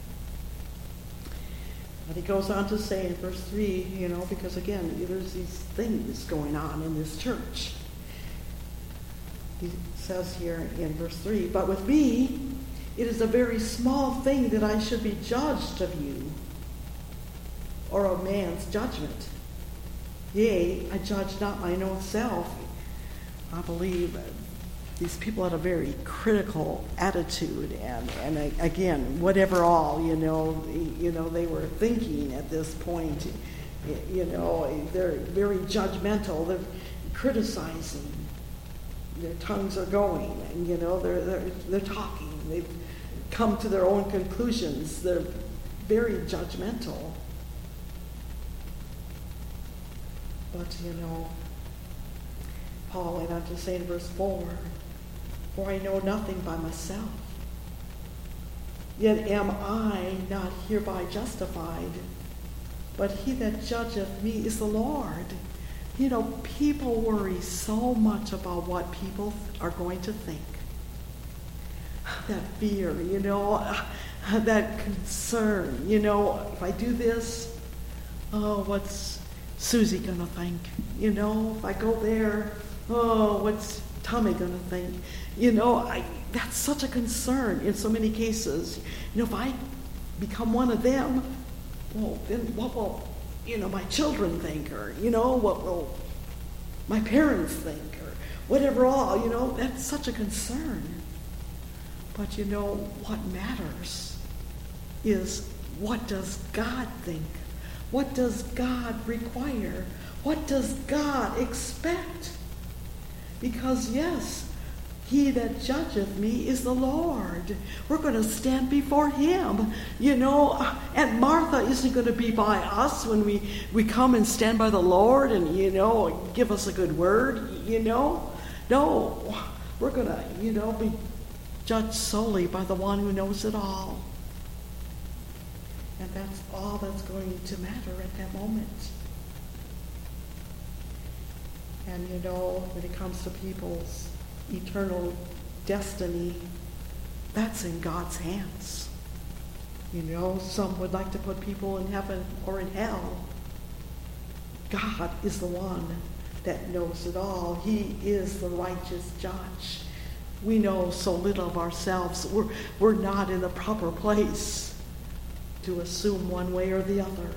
But he goes on to say in verse 3, because again, there's these things going on in this church. He says here in verse 3, but with me, it is a very small thing that I should be judged of you, or of man's judgment. Yea, I judge not mine own self. I believe these people had a very critical attitude, and again, whatever all, they were thinking at this point, They're very judgmental. They're criticizing. Their tongues are going, and they're talking. They've come to their own conclusions. They're very judgmental. But Paul went on to say in verse 4, "For I know nothing by myself, yet am I not hereby justified, but he that judgeth me is the Lord." People worry so much about what people are going to think. That fear, that concern, if I do this, what's Susie going to think? If I go there, what's Tommy going to think? That's such a concern in so many cases. If I become one of them, well, then what will, my children think, or, what will my parents think, or whatever all, that's such a concern. But what matters is, what does God think? What does God require? What does God expect? Because yes, he that judgeth me is the Lord. We're going to stand before him. And Martha isn't going to be by us when we come and stand by the Lord and, give us a good word, No, we're going to, be judged solely by the one who knows it all. And that's all that's going to matter at that moment. And when it comes to people's eternal destiny, that's in God's hands. Some would like to put people in heaven or in hell. God is the one that knows it all. He is the righteous judge. We know so little of ourselves. We're not in the proper place to assume one way or the other.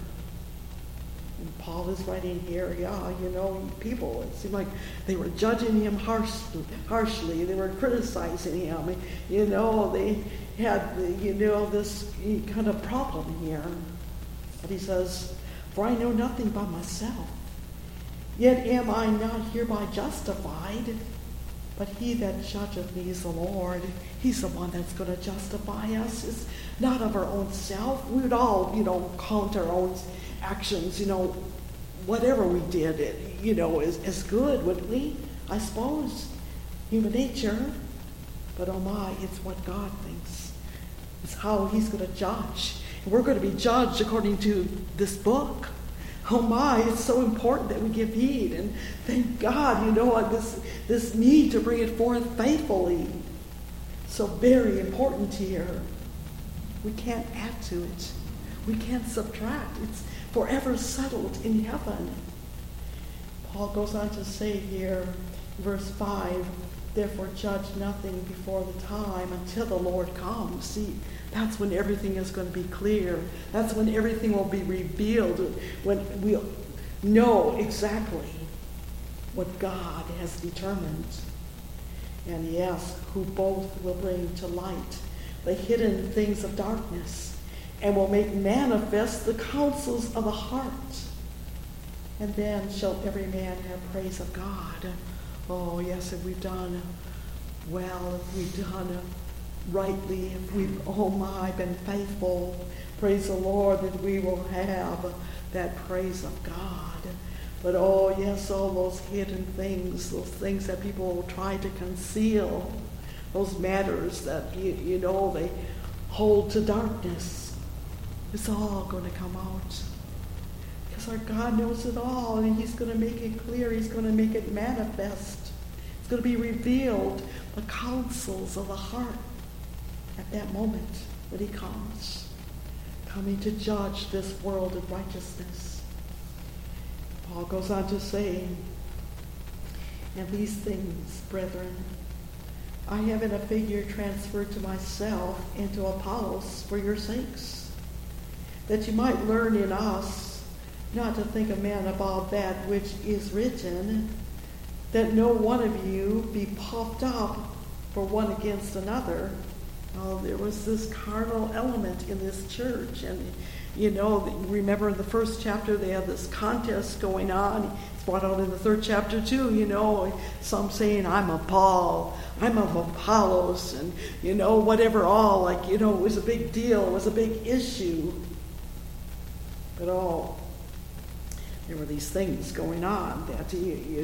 And Paul is writing here, people, it seemed like they were judging him harshly. They were criticizing him. They had, this kind of problem here. But he says, "For I know nothing by myself, yet am I not hereby justified, but he that judgeth me is the Lord." He's the one that's going to justify us. It's not of our own self. We would all, count our own actions, whatever we did, as good, wouldn't we? I suppose. Human nature. But oh my, it's what God thinks. It's how he's going to judge. And we're going to be judged according to this book. Oh my, it's so important that we give heed. And thank God, this need to bring it forth faithfully. So very important here. We can't add to it. We can't subtract. It's forever settled in heaven. Paul goes on to say here, verse 5, "Therefore judge nothing before the time until the Lord comes." See, that's when everything is going to be clear. That's when everything will be revealed, when we'll know exactly what God has determined. And yes, who both will bring to light the hidden things of darkness, and will make manifest the counsels of the heart. And then shall every man have praise of God. Oh yes, if we've done well, if we've done rightly, if we've, been faithful, praise the Lord, that we will have that praise of God. But oh yes, all those hidden things, those things that people will try to conceal, those matters that, they hold to darkness, it's all going to come out. Because our God knows it all, and he's going to make it clear. He's going to make it manifest. It's going to be revealed, the counsels of the heart at that moment when he comes, coming to judge this world of righteousness. Paul goes on to say, "And these things, brethren, I have in a figure transferred to myself and to Apollos for your sakes, that you might learn in us not to think a man about that which is written, that no one of you be puffed up for one against another. Oh, there was this carnal element in this church. And, remember in the first chapter they had this contest going on. It's brought out in the third chapter too, some saying, I'm of Paul, I'm of Apollos, and, whatever all. It was a big deal. It was a big issue. But there were these things going on that,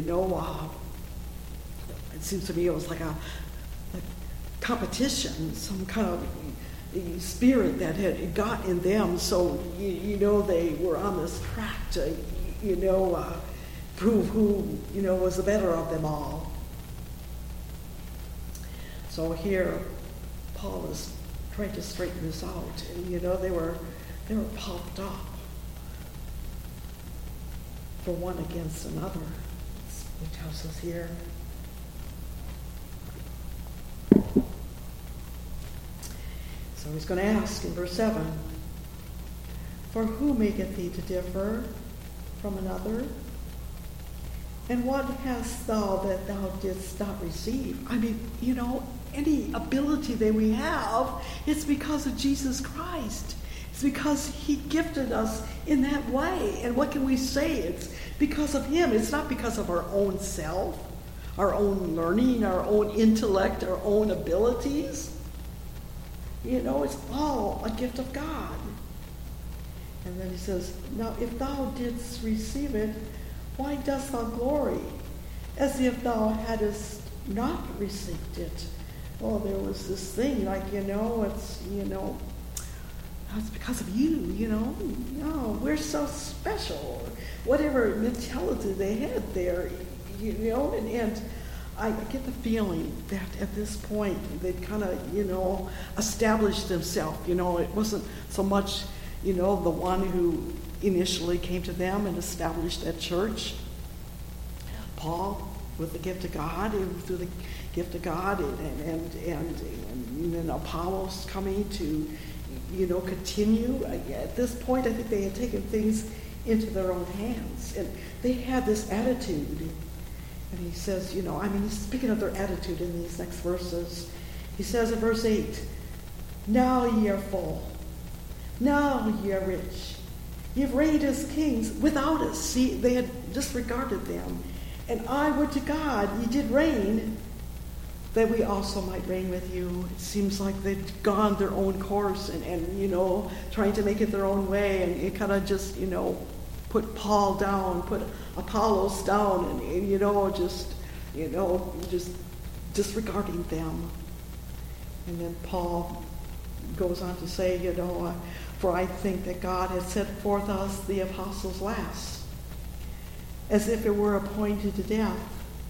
it seems to me it was like a competition, some kind of spirit that had got in them. So, they were on this track to, prove who, was the better of them all. So here, Paul is trying to straighten this out. And, they were puffed up for one against another. That's what it tells us here. So he's going to ask in verse 7, for who maketh thee to differ from another? And what hast thou that thou didst not receive? Any ability that we have, it's because of Jesus Christ. It's because he gifted us in that way. And what can we say? It's because of him. It's not because of our own self, our own learning, our own intellect, our own abilities. It's all a gift of God. And then he says, now if thou didst receive it, why dost thou glory, as if thou hadst not received it? Well, there was this thing, it's because of you, No, we're so special. Whatever mentality they had there, and I get the feeling that at this point they'd kind of, established themselves. It wasn't so much, the one who initially came to them and established that church. Paul, with the gift of God, through the gift of God, and then Apollos coming to, continue. At this point, I think they had taken things into their own hands, and they had this attitude. And he says, he's speaking of their attitude in these next verses. He says in verse 8, now ye are full, now ye are rich. Ye have reigned as kings without us. See, they had disregarded them. And I would to God ye did reign, that we also might reign with you. It seems like they'd gone their own course and trying to make it their own way. And it kind of just, put Paul down, put Apollos down, and just disregarding them. And then Paul goes on to say, for I think that God has set forth us the apostles last, as if it were appointed to death.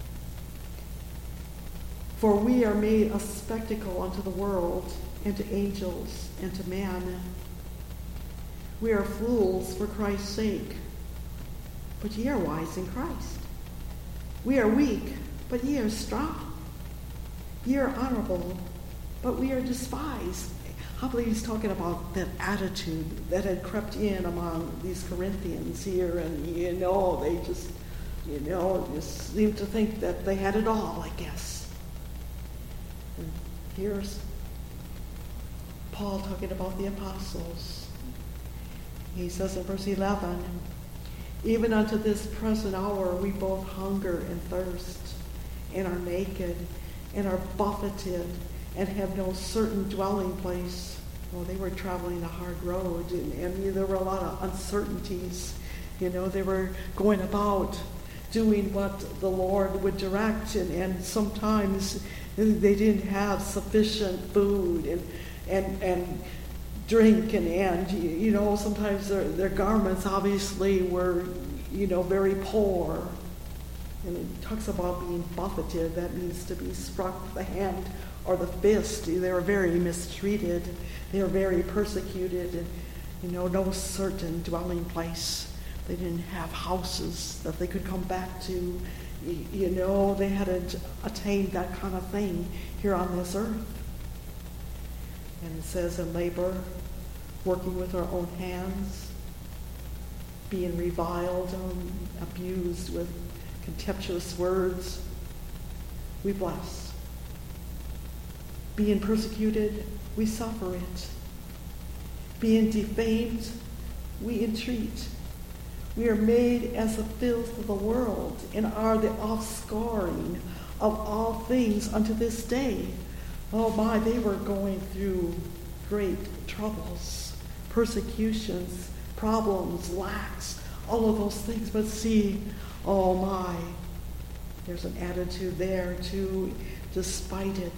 For we are made a spectacle unto the world, and to angels, and to men. We are fools for Christ's sake, but ye are wise in Christ. We are weak, but ye are strong. Ye are honorable, but we are despised. I believe he's talking about that attitude that had crept in among these Corinthians here, and they just seemed to think that they had it all, I guess. And here's Paul talking about the apostles. He says in verse 11, even unto this present hour we both hunger and thirst, and are naked, and are buffeted, and have no certain dwelling place. Well, they were traveling a hard road, and there were a lot of uncertainties. They were going about doing what the Lord would direct, and sometimes they didn't have sufficient food and drink, and sometimes their garments obviously were, very poor. And it talks about being buffeted. That means to be struck with the hand or the fist. They were very mistreated. They were very persecuted. And, no certain dwelling place. They didn't have houses that they could come back to. They hadn't attained that kind of thing here on this earth. And it says in labor, working with our own hands, being reviled, abused with contemptuous words, we bless. Being persecuted, we suffer it. Being defamed, we entreat. We are made as the filth of the world, and are the offscouring of all things unto this day. Oh my, they were going through great troubles, persecutions, problems, lacks, all of those things. But see, oh my, there's an attitude there too, despite it,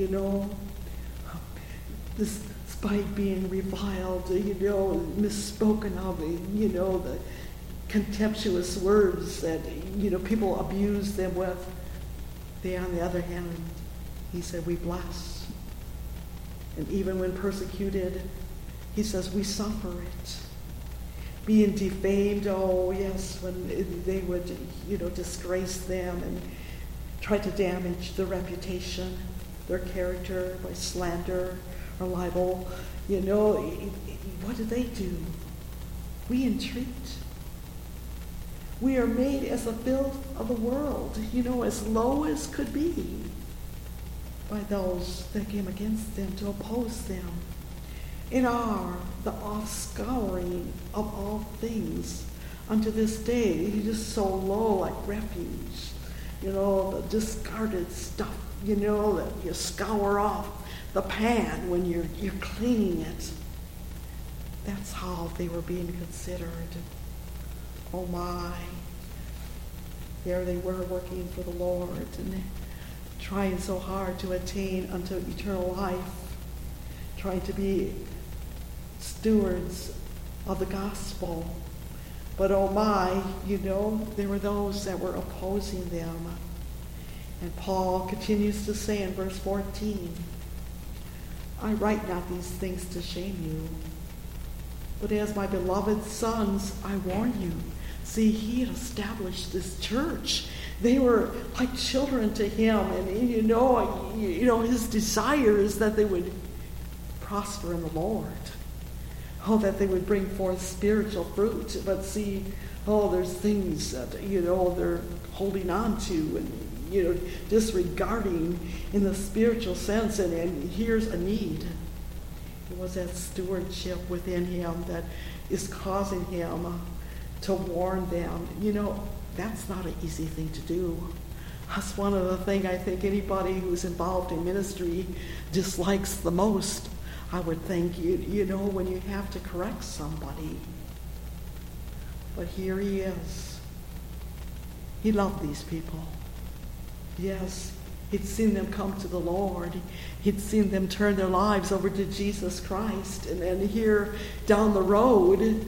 despite being reviled, misspoken of, the contemptuous words that, people abuse them with. They, on the other hand, he said, we bless. And even when persecuted, he says, we suffer it. Being defamed, oh yes, when they would, disgrace them and try to damage their reputation, their character by slander or libel, what do they do? We entreat. We are made as the filth of the world, as low as could be by those that came against them to oppose them. And are the offscouring of all things unto this day. You're just so low, like refuge. The discarded stuff, that you scour off the pan when you're cleaning it. That's how they were being considered. Oh my. There they were working for the Lord and trying so hard to attain unto eternal life, trying to be stewards of the gospel. But oh my, there were those that were opposing them. And Paul continues to say in verse 14, I write not these things to shame you, but as my beloved sons, I warn you. See, he had established this church. They were like children to him, and his desire is that they would prosper in the Lord. Oh, that they would bring forth spiritual fruit. But see, there's things that, they're holding on to and, disregarding in the spiritual sense. And here's a need. It was that stewardship within him that is causing him to warn them. That's not an easy thing to do. That's one of the things I think anybody who's involved in ministry dislikes the most. I would think, when you have to correct somebody. But here he is. He loved these people. Yes, he'd seen them come to the Lord. He'd seen them turn their lives over to Jesus Christ. And then here down the road,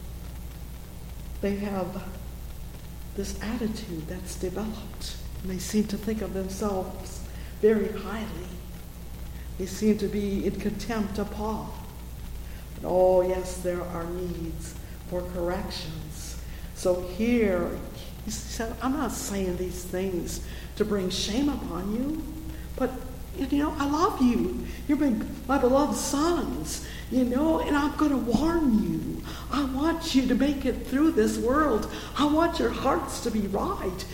they have this attitude that's developed. And they seem to think of themselves very highly. They seem to be in contempt of Paul. But oh yes, there are needs for corrections. So here, he said, I'm not saying these things to bring shame upon you, but I love you. You're my beloved sons, and I'm going to warn you. I want you to make it through this world. I want your hearts to be right.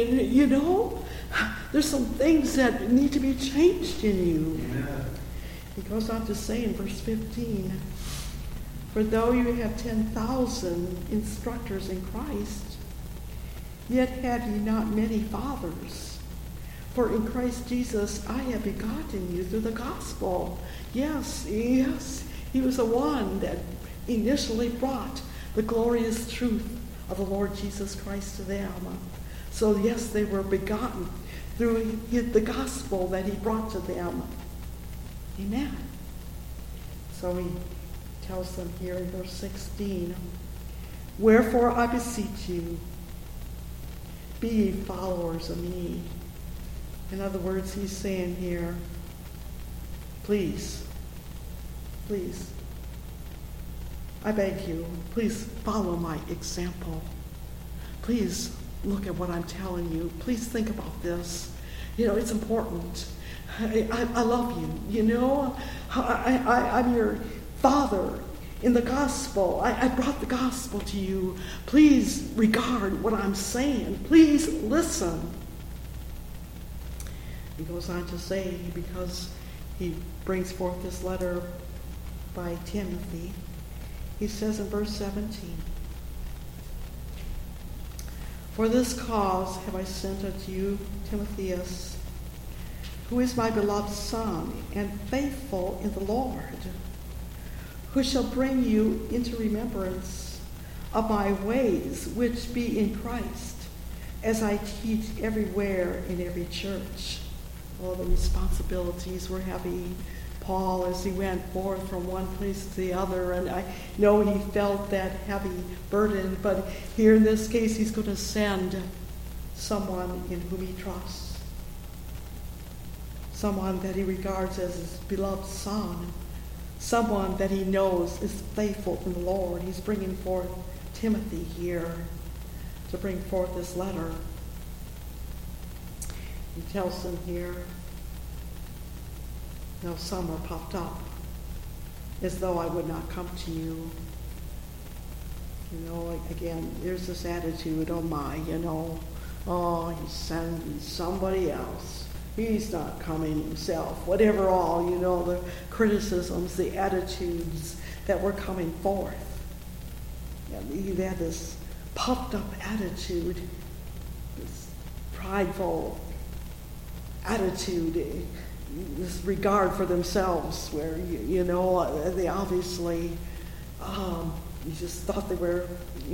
There's some things that need to be changed in you. Amen. He goes on to say in verse 15, for though you have 10,000 instructors in Christ, yet have ye not many fathers. For in Christ Jesus I have begotten you through the gospel. Yes, he was the one that initially brought the glorious truth of the Lord Jesus Christ to them. So yes, they were begotten through the gospel that he brought to them. Amen. So he tells them here in verse 16, wherefore I beseech you, be ye followers of me. In other words, he's saying here, please, I beg you, please follow my example. Please look at what I'm telling you. Please think about this. It's important. I love you. I'm your father in the gospel. I brought the gospel to you. Please regard what I'm saying. Please listen. He goes on to say, because he brings forth this letter by Timothy. He says in verse 17, "For this cause have I sent unto you Timotheus, who is my beloved son, and faithful in the Lord, who shall bring you into remembrance of my ways which be in Christ, as I teach everywhere in every church." All the responsibilities were heavy. Paul, as he went forth from one place to the other, and I know he felt that heavy burden, but here in this case he's going to send someone in whom he trusts, someone that he regards as his beloved son, someone that he knows is faithful in the Lord. He's bringing forth Timothy here to bring forth this letter. He tells them here, "Now some are puffed up, as though I would not come to you." Again, there's this attitude, oh my, he's sending somebody else. He's not coming himself. Whatever all, the criticisms, the attitudes that were coming forth. And you had this puffed up attitude, this prideful attitude, this regard for themselves, where they obviously you just thought they were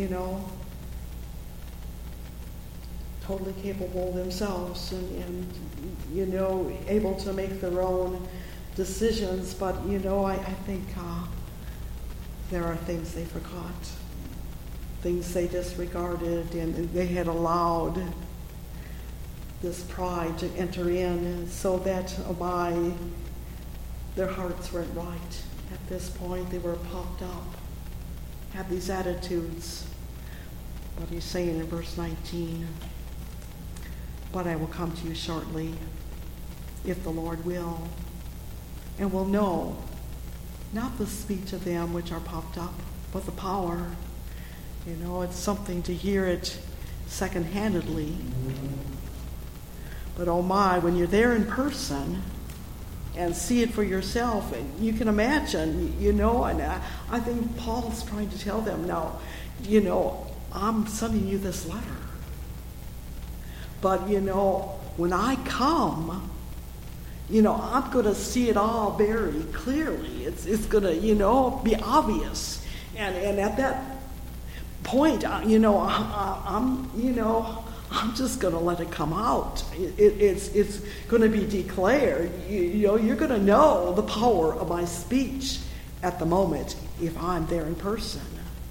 totally capable themselves and able to make their own decisions. But I think there are things they forgot, things they disregarded, and they had allowed this pride to enter in, so that their hearts weren't right. At this point, they were puffed up, had these attitudes. But he's saying in verse 19, "But I will come to you shortly, if the Lord will, and will know not the speech of them which are puffed up, but the power." It's something to hear it second-handedly. But oh my, when you're there in person and see it for yourself, and you can imagine, and I think Paul's trying to tell them now, I'm sending you this letter. But, when I come, I'm going to see it all very clearly. It's going to, be obvious. And at that point, I'm just going to let it come out. It's going to be declared. You're going to know the power of my speech at the moment if I'm there in person.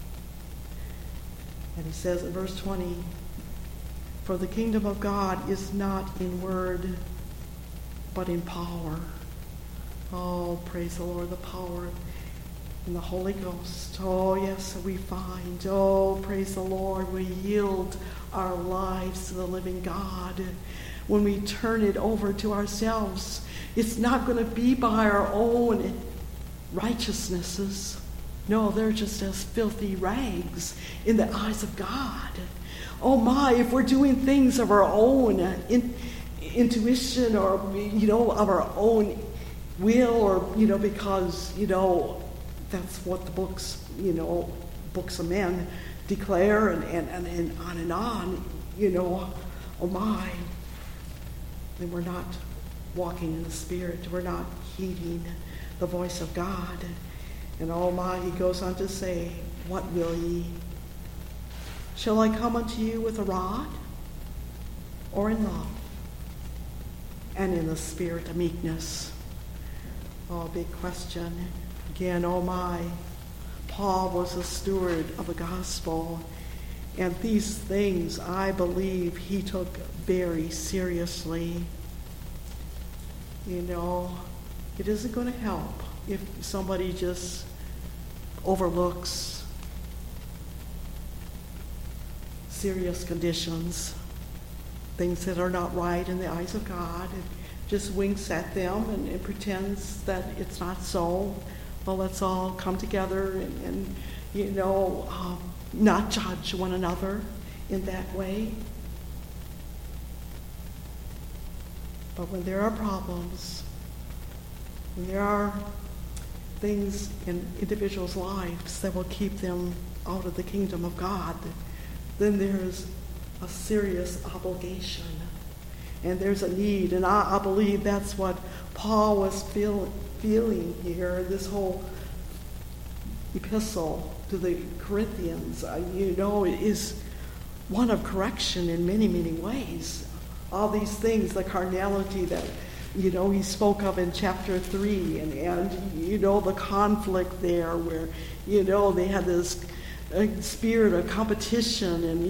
And he says in verse 20, "For the kingdom of God is not in word, but in power." Oh, praise the Lord, the power in the Holy Ghost. Oh, yes, we find. Oh, praise the Lord, we yield our lives to the living God. When we turn it over to ourselves, it's not going to be by our own righteousnesses. No, they're just as filthy rags in the eyes of God. Oh my, if we're doing things of our own intuition, or of our own will, or because that's what the books of men declare, and on, oh my, then we're not walking in the Spirit. We're not heeding the voice of God. And oh my, he goes on to say, "What will ye? Shall I come unto you with a rod, or in love, and in the spirit of meekness?" Oh, big question. Again, oh my, Paul was a steward of the gospel, and these things I believe he took very seriously. It isn't going to help if somebody just overlooks serious conditions, things that are not right in the eyes of God, and just winks at them and pretends that it's not so. Well, let's all come together and not judge one another in that way. But when there are problems, And there are things in individuals' lives that will keep them out of the kingdom of God. Then there's a serious obligation. And there's a need. And I believe that's what Paul was feeling here, this whole epistle to the Corinthians, is one of correction in many, many ways. All these things, the carnality that, he spoke of in chapter 3, and the conflict there where, they had this spirit of competition and,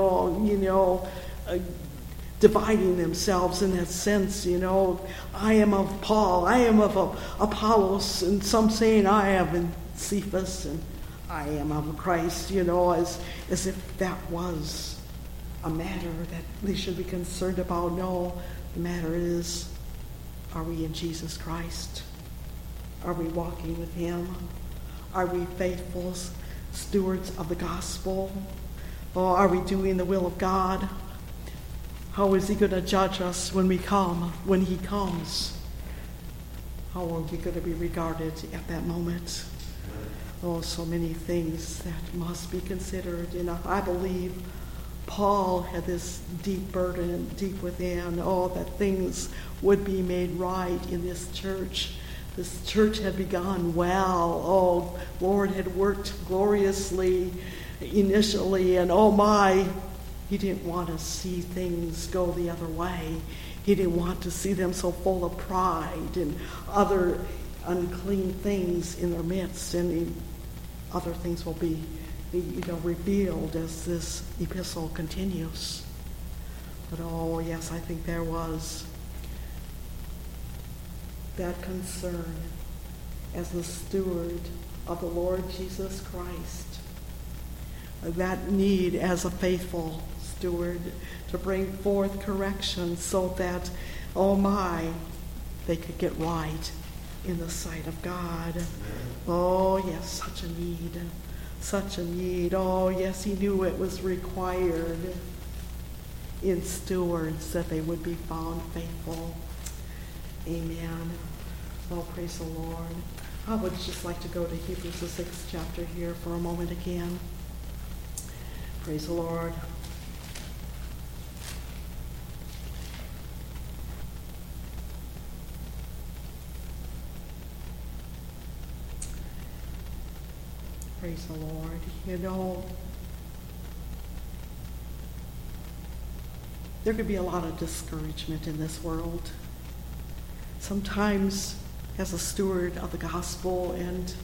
dividing themselves in that sense, I am of Paul, I am of Apollos, and some saying I am in Cephas, and I am of Christ, as if that was a matter that they should be concerned about. No, the matter is, are we in Jesus Christ? Are we walking with him? Are we faithful stewards of the gospel? Or are we doing the will of God? How is he going to judge us when he comes? How are we going to be regarded at that moment? Oh, so many things that must be considered. I believe Paul had this deep burden, deep within, that things would be made right in this church. This church had begun well. Lord had worked gloriously initially, and he didn't want to see things go the other way. He didn't want to see them so full of pride and other unclean things in their midst, and other things will be revealed as this epistle continues. But yes, I think there was that concern as the steward of the Lord Jesus Christ, that need as a faithful steward to bring forth correction so that, they could get right in the sight of God. Oh, yes, such a need. Such a need. Oh, yes, he knew it was required in stewards that they would be found faithful. Amen. Oh, praise the Lord. I would just like to go to Hebrews, the 6th chapter here for a moment again. Praise the Lord. Praise the Lord. There could be a lot of discouragement in this world. Sometimes, as a steward of the gospel and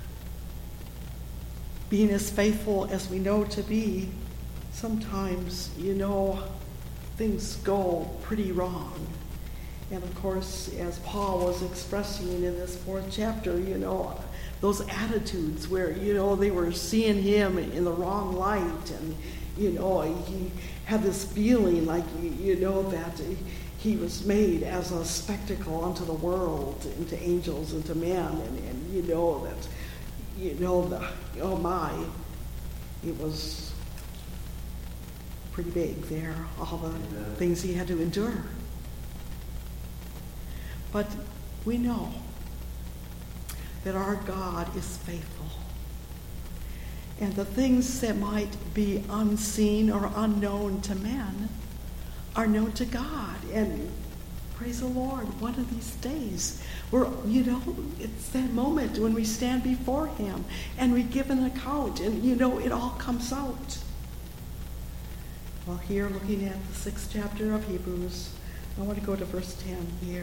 being as faithful as we know to be, sometimes, things go pretty wrong. And of course, as Paul was expressing in this 4th chapter, those attitudes where, they were seeing him in the wrong light, and, he had this feeling like, that he was made as a spectacle unto the world, and to angels, and to men, and that, it was pretty big there, all the things he had to endure. But we know that our God is faithful. And the things that might be unseen or unknown to men are known to God. And praise the Lord, one of these days, it's that moment when we stand before him and we give an account, and it all comes out. Well, here, looking at the 6th chapter of Hebrews, I want to go to verse 10 here.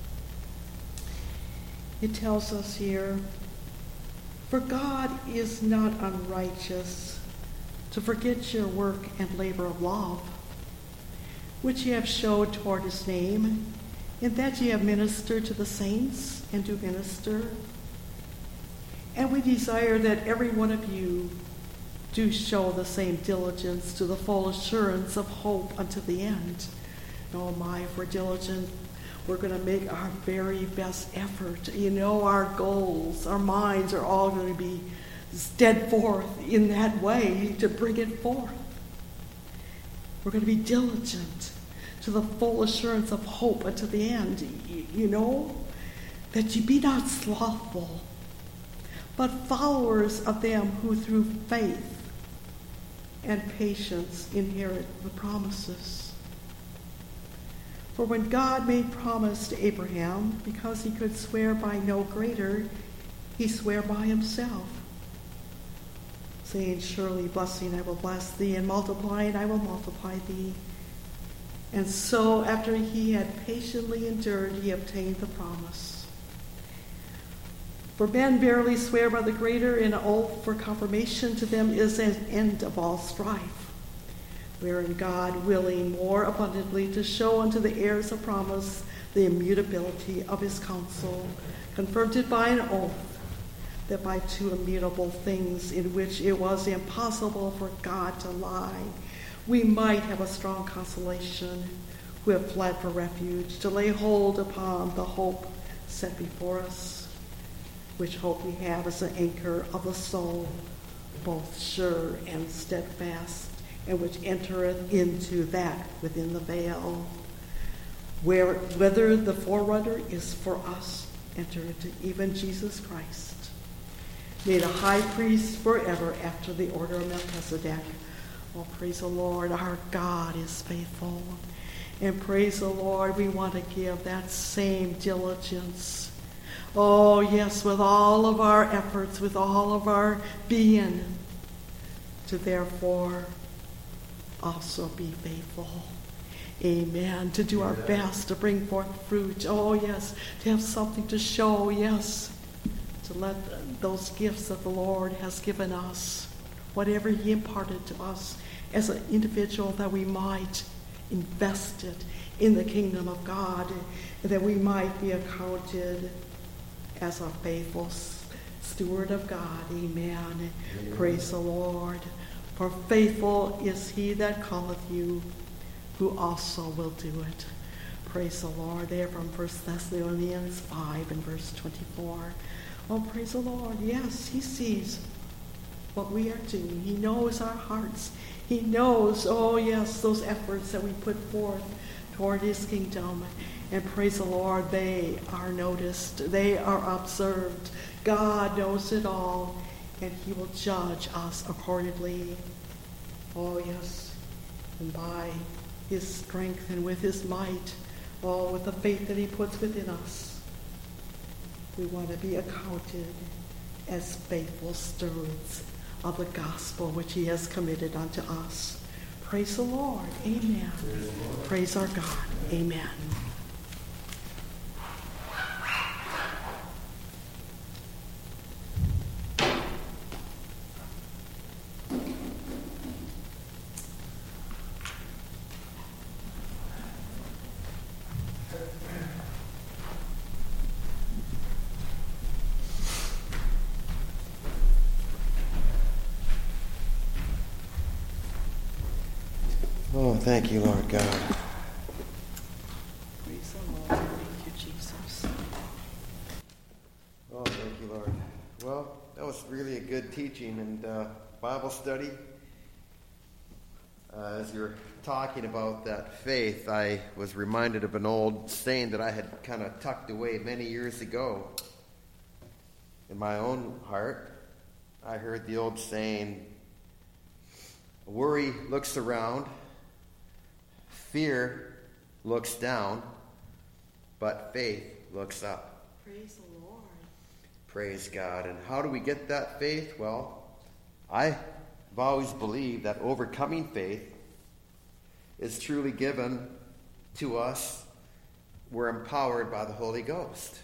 It tells us here, "For God is not unrighteous to forget your work and labor of love, which ye have showed toward his name, in that ye have ministered to the saints and do minister. And we desire that every one of you do show the same diligence to the full assurance of hope unto the end." If we're diligent, we're going to make our very best effort. Our goals, our minds are all going to be stead forth in that way to bring it forth. We're going to be diligent to the full assurance of hope unto the end. that ye be not slothful, but followers of them who through faith and patience inherit the promises. For when God made promise to Abraham, because he could swear by no greater, he sware by himself, saying, surely blessing I will bless thee, and multiplying I will multiply thee. And so after he had patiently endured, he obtained the promise. For men verily swear by the greater, and an oath for confirmation to them is an end of all strife, wherein God, willing more abundantly to show unto the heirs of promise the immutability of his counsel, confirmed it by an oath, that by two immutable things in which it was impossible for God to lie, we might have a strong consolation who have fled for refuge, to lay hold upon the hope set before us, which hope we have as an anchor of the soul, both sure and steadfast, and which entereth into that within the veil, whether the forerunner is for us, enter into even Jesus Christ, made a high priest forever after the order of Melchizedek. Oh, praise the Lord, our God is faithful. And praise the Lord, we want to give that same diligence. Oh, yes, with all of our efforts, with all of our being, to therefore also be faithful. Amen. To do our best to bring forth fruit. Oh, yes, to have something to show, yes, to let those gifts that the Lord has given us, whatever he imparted to us as an individual, that we might invest it in the kingdom of God, that we might be accounted as a faithful steward of God. Amen. Amen. Praise the Lord. For faithful is he that calleth you, who also will do it. Praise the Lord. There from 1 Thessalonians 5 and verse 24. Oh, praise the Lord. Yes, he sees what we are doing. He knows our hearts. He knows, oh yes, those efforts that we put forth toward his kingdom. And praise the Lord, they are noticed. They are observed. God knows it all, and he will judge us accordingly. Oh yes, and by his strength and with his might, oh, with the faith that he puts within us, we want to be accounted as faithful stewards of the gospel which he has committed unto us. Praise the Lord. Amen. Praise our God. Amen. Oh, thank you, Lord God. Praise the Lord. Thank you, Jesus. Oh, thank you, Lord. Well, that was really a good teaching and Bible study. As you're talking about that faith, I was reminded of an old saying that I had kind of tucked away many years ago. In my own heart, I heard the old saying, worry looks around, fear looks down, but faith looks up. Praise the Lord. Praise God. And how do we get that faith? Well, I've always believed that overcoming faith is truly given to us. We're empowered by the Holy Ghost.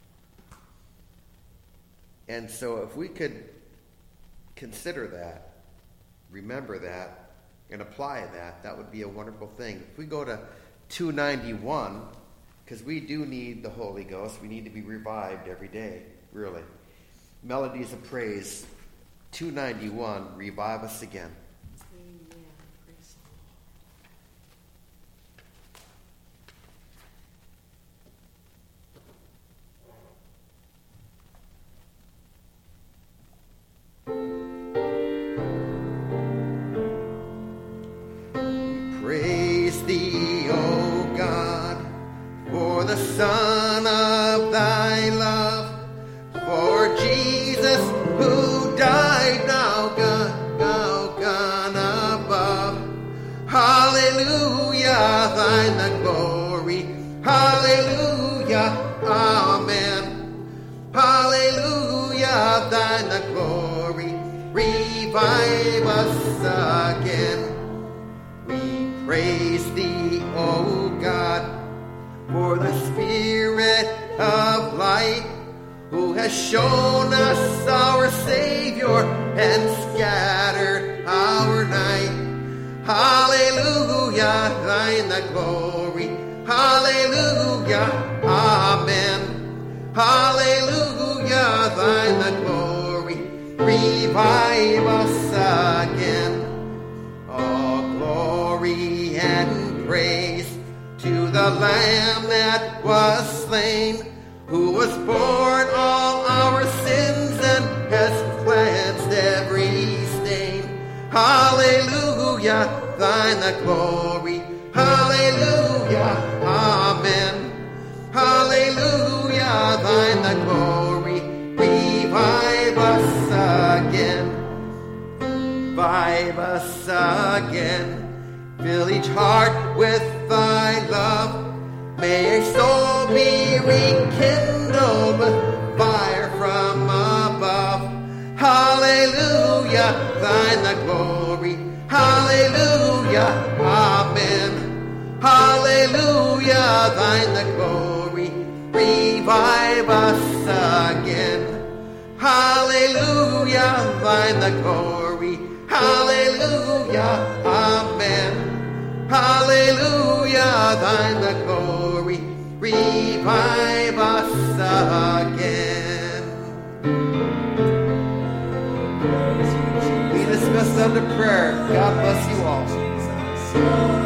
And so if we could consider that, remember that, and apply that, that would be a wonderful thing. If we go to 291, because we do need the Holy Ghost, we need to be revived every day, really. Melodies of Praise, 291, revive us again. Amen. Praise Praise thee, O God, for the Son of thy love. thine the glory. Revive us again. We praise thee, O God, for the Spirit of light, who has shown us our Savior and scattered our night. Hallelujah, thine the glory. Hallelujah, amen. Hallelujah, thine the glory. Revive us again. All glory and praise to the Lamb that was slain, who was born all our sins and has cleansed every stain. Hallelujah, thine the glory. Hallelujah, amen. Hallelujah, thine the glory. Revive us again. Revive us again. Fill each heart with thy love. May a soul be rekindled with fire from above. Hallelujah, thine the glory. Hallelujah, amen. Hallelujah, thine the glory. Revive us again. Hallelujah, thine the glory. Hallelujah, amen. Hallelujah, thine the glory. Revive us again. We dismiss under prayer. God bless you all.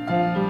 Amen.